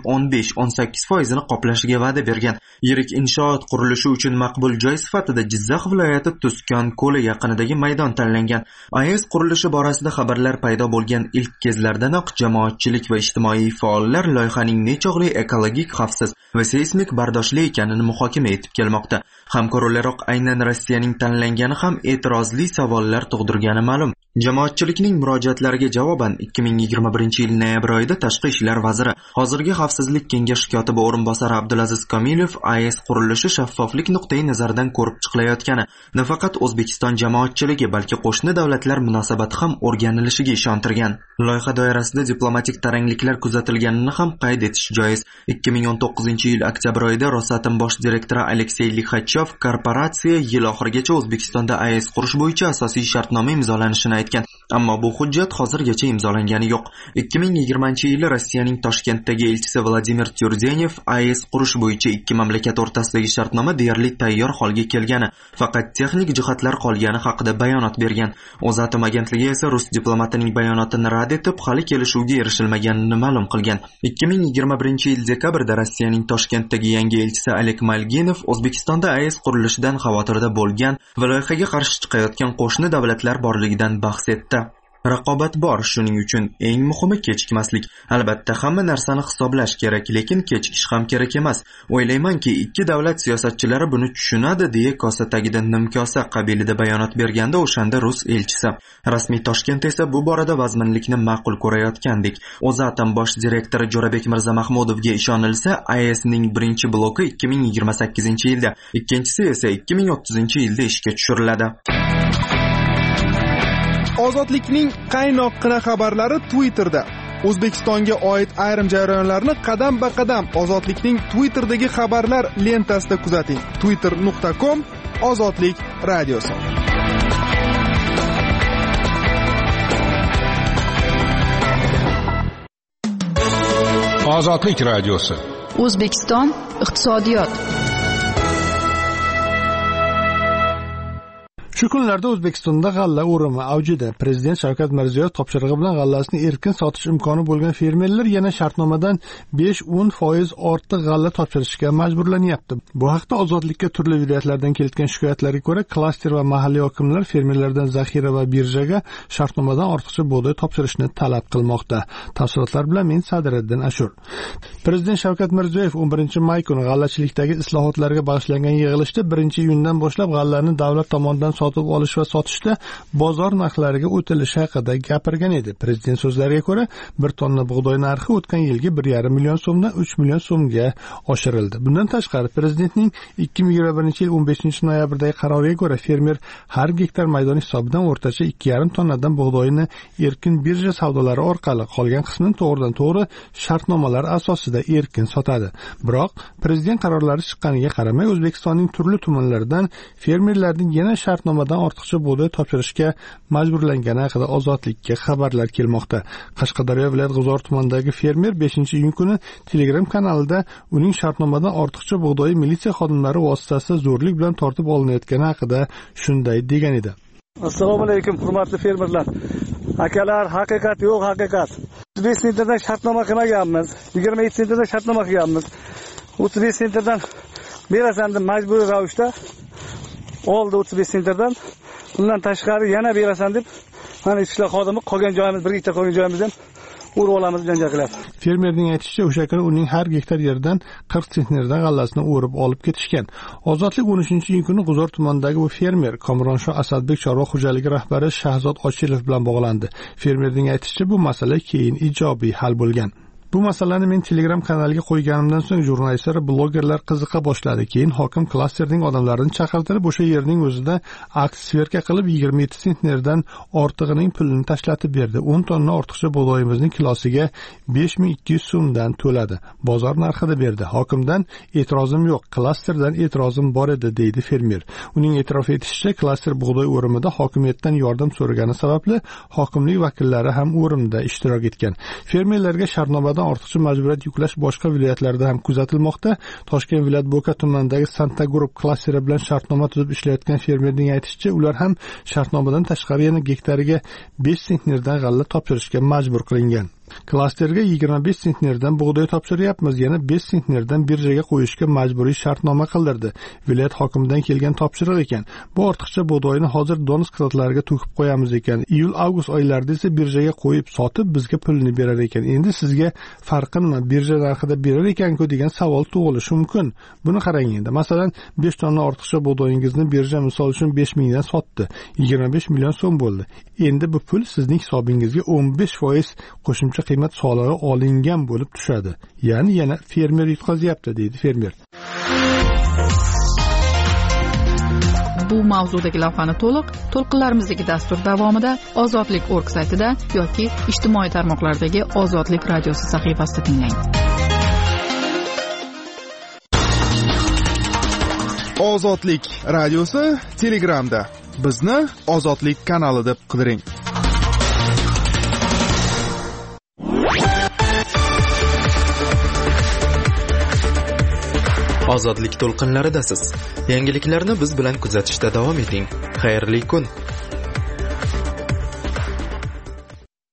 15-18% qoplashiga va'da bergan. Yirik inshoot qurilishi uchun maqbul joy sifatida Jizzax viloyati Tuzkon ko'li yaqinidagi maydon tanlangan. AES qurilishi borasida xabarlar paydo bo'lgan ilk kezlardanoq jamoatchilik va ijtimoiy faollar loyihaning nechog'li ekologik, xavfsiz va seysmik bardoshli ekanini muhokama etib kelmoqda. Hamkor o'laroq aynan Rossiyaning tanlangani ham e'tirozli savollar tug'dirgani ma'lum. Jamoatchilikning murojaatlariga javoban 2021-yil noyabr oyida Tashqi ishlar vaziri, hozirgi Xavfsizlik kengashi kotibi o'rinbosari Abdulaziz Komilov AES qurilishi shaffoflik nuqtai nazaridan ko'rib chiqilayotgani, nafaqat O'zbekiston jamoatchiligi, balki qo'shni davlatlar munosabati ham o'rganilishiga ishontirgan. Loyiha doirasida diplomatik tarangliklar kuzatilganini ham qayd etish joiz. 2019-yil oktyabr oyida Rosatom bosh direktori Aleksey Lixachov korporatsiya yil oxirigacha O'zbekistonda AES qurish bo'yicha asosiy shartnoma imzolanishini aytgan. Ammo bu hujjat hozirgacha imzolangani yo'q. 2020-yili Rossiyaning Toshkentdagi elchisi Vladimir Tyurdenev AES qurish bo'yicha ikki mamlakat o'rtasidagi shartnoma deyarli tayyor holga kelgani, faqat texnik jihatlar qolgani haqida bayonot bergan. O'zatom agentligi esa rus diplomatining bayonotini rad etib, hali kelishuvga erishilmaganini ma'lum qilgan. 2021-yil dekabrda Rossiyaning Toshkentdagi yangi elchisi Alek Malginov O'zbekistonda AES qurilishidan xavotirda bo'lgan va loyihaga qarshi chiqayotgan qo'shni davlatlar borligidan bahs etdi. Raqobat bor, shuning uchun eng muhimi kechikmaslik. Albatta hamma narsani hisoblash kerak, lekin kechikish ham kerak emas. O'ylaymanki, ikki davlat siyosatchilari buni tushunadi, deya kosa tagida nimkosa qabilida bayonot berganda o'shanda rus elchisi. Rasmiy Toshkent esa bu borada vazminlikni ma'qul ko'rayotgandek. O'zatom bosh direktori Jo'rabek Mirzamahmudovga ishonilsa, AESning birinchi bloki 2028-yilda, ikkinchisi esa 2030-yilda ishga tushiriladi. Ozodlikning qaynoqqina xabarlari Twitterda. O'zbekistonga oid ayrim jarayonlarni qadam-ba-qadam Ozodlikning Twitterdagi xabarlar lentasida kuzating. twitter.com Ozodlik radiosi. Ozodlik radiosi. O'zbekiston iqtisodiyot. Shu kunlarda O'zbekistonda g'alla o'rimi avjida. Prezident Shavkat Mirziyoyev topshirig'i bilan g'allasini erkin sotish imkoni bo'lgan fermerlar yana shartnomadan 5-10% ortiq g'alla topshirishga majburlanyapti. Bu haqda Ozodlikka turli viloyatlardan kelgan shikoyatlarga ko'ra, klaster va mahalliy hokimlar fermerlardan zaxira va birjaga shartnomadan ortiqcha bug'doy topshirishni talab qilmoqda. Tafsilotlar bilan men Sadiriddin Ashur. Prezident Shavkat Mirziyoyev 11-may kuni g'allachilikdagi islohotlarga bag'ishlangan yig'ilishda 1-iyundan boshlab g'allani davlat tomonidan sotib olish va sotishda bozor narxlariga o'tilishi haqida gapirgan edi. Prezident so'zlariga ko'ra, 1 tonna bug'doy narxi o'tgan yilgi 1,5 million so'mdan 3 million so'mga oshirildi. Bundan tashqari, prezidentning 2021-yil 15-noyabrdagi qaroriga ko'ra, fermer har gektar maydon hisobidan o'rtacha 2,5 tonnadan bug'doyni erkin birja savdolari orqali, qolgan qismini to'g'ridan-to'g'ri shartnomalar asosida erkin sotadi. Biroq, prezident qarorlari chiqqaniga qaramay, O'zbekistonning turli tumanlaridan fermerlarning yana shartnomadan ortiqcha bug'doy topshirishga majburlangani haqida Ozodlikka xabarlar kelmoqda. Qashqadaryo viloyat G'uzor tumanidagi fermer 5-iyun kuni Telegram kanalida uning shartnomadan ortiqcha bug'doyi militsiya xodimlari vositasida zo'rlik bilan tortib olinayotgani haqida shunday degan edi. Assalomu alaykum, hurmatli fermerlar. Akalar, haqiqat yo'q, haqiqat. 35 sentrdan shartnoma qilmaganmiz. 27 sentrdan shartnoma qilganmiz. 35 sentrdan berasan deb majburiy ravishda oldi 35 sentrdan. Bundan tashqari yana berasan deb mana ishlar xodimi qolgan joyimiz, 1 gektar qolgan joyimiz ham urib olamiz bilan qilyapti. Fermerning aytishicha, o'sha kuni uning har gektar yerdan 40 sentnerdan g'allasini o'rib olib ketishgan. Ozodlik 13-iyun kuni G'uzor tumanidagi bu fermer Komronsho Asadbek chorva xo'jaligi rahbari Shahzod Ochilov bilan bog'landi. Fermerning aytishicha, bu masala keyin ijobiy hal bo'lgan. Bu masalani men Telegram kanaliga qo'yganimdan so'ng jurnalistlar, blogerlar qiziqa boshladi. Keyin hokim klasterning odamlarini chaqirtirib, o'sha yerning o'zida aks sverka qilib 27 sentnerdan ortig'ining pulini tashlatib berdi. 10 tonna ortiqcha bug'doyimizning kilosiga 5200 so'mdan to'ladi. Bozor narxida berdi. Hokimdan e'tirozim yo'q, klasterdan e'tirozim bor edi, deydi fermer. Uning e'tirof etishicha, klaster bug'doy o'rimida hokimiyatdan yordam so'ragani sababli hokimlik vakillari ham o'rimda ishtirok etgan. Fermerlarga shartnomadan shartnomadan ortiqcha majburiyat yuklash boshqa viloyatlarda ham kuzatilmoqda. Toshkent viloyat Bo'ka tumanidagi Santa Group klasteri bilan shartnoma tuzib ishlayotgan fermerning aytishicha, ular ham shartnomadan tashqari yana gektariga 5 sentnerdan g'alla topshirishga majbur qilingan. Klasterga 25 sentnerdan bug'doy topshiryapmiz, yana 5 sentnerdan birjaga qo'yishga majburiy shartnoma qildirdi. Viloyat hokimidan kelgan topshiriq ekan. Bu ortiqcha bug'doyni hozir donus qirg'oqlariga to'kib qo'yamiz ekan. Iyul-avgust oylarida esa birjaga qo'yib sotib bizga pulni berar ekan. Endi sizga farqi nima? Birja narxida berar ekan-ku degan savol tug'ilishi mumkin. Buni qarang endi. Masalan, 5 tonna ortiqcha bug'doyingizni birja misol uchun 5 mingdan sotdi. 25 million so'm bo'ldi. Endi bu pul sizning hisobingizga 15% qo'shimcha qiymat solig'i olingan bo'lib tushadi. Ya'ni yana fermer yutqazyapti, deydi fermer. Bu mavzudagi lavhani to'lqinlarimizdagi dastur davomida Ozodlik.org saytida yoki ijtimoiy tarmoqlardagi Ozodlik radiosi sahifasida tinglang. Ozodlik radiosi Telegramda. Bizni Ozodlik kanali deb qidiring. Ozodlik to'lqinlaridasiz. Yangiliklarni biz bilan kuzatishda davom eting. Xayrli kun.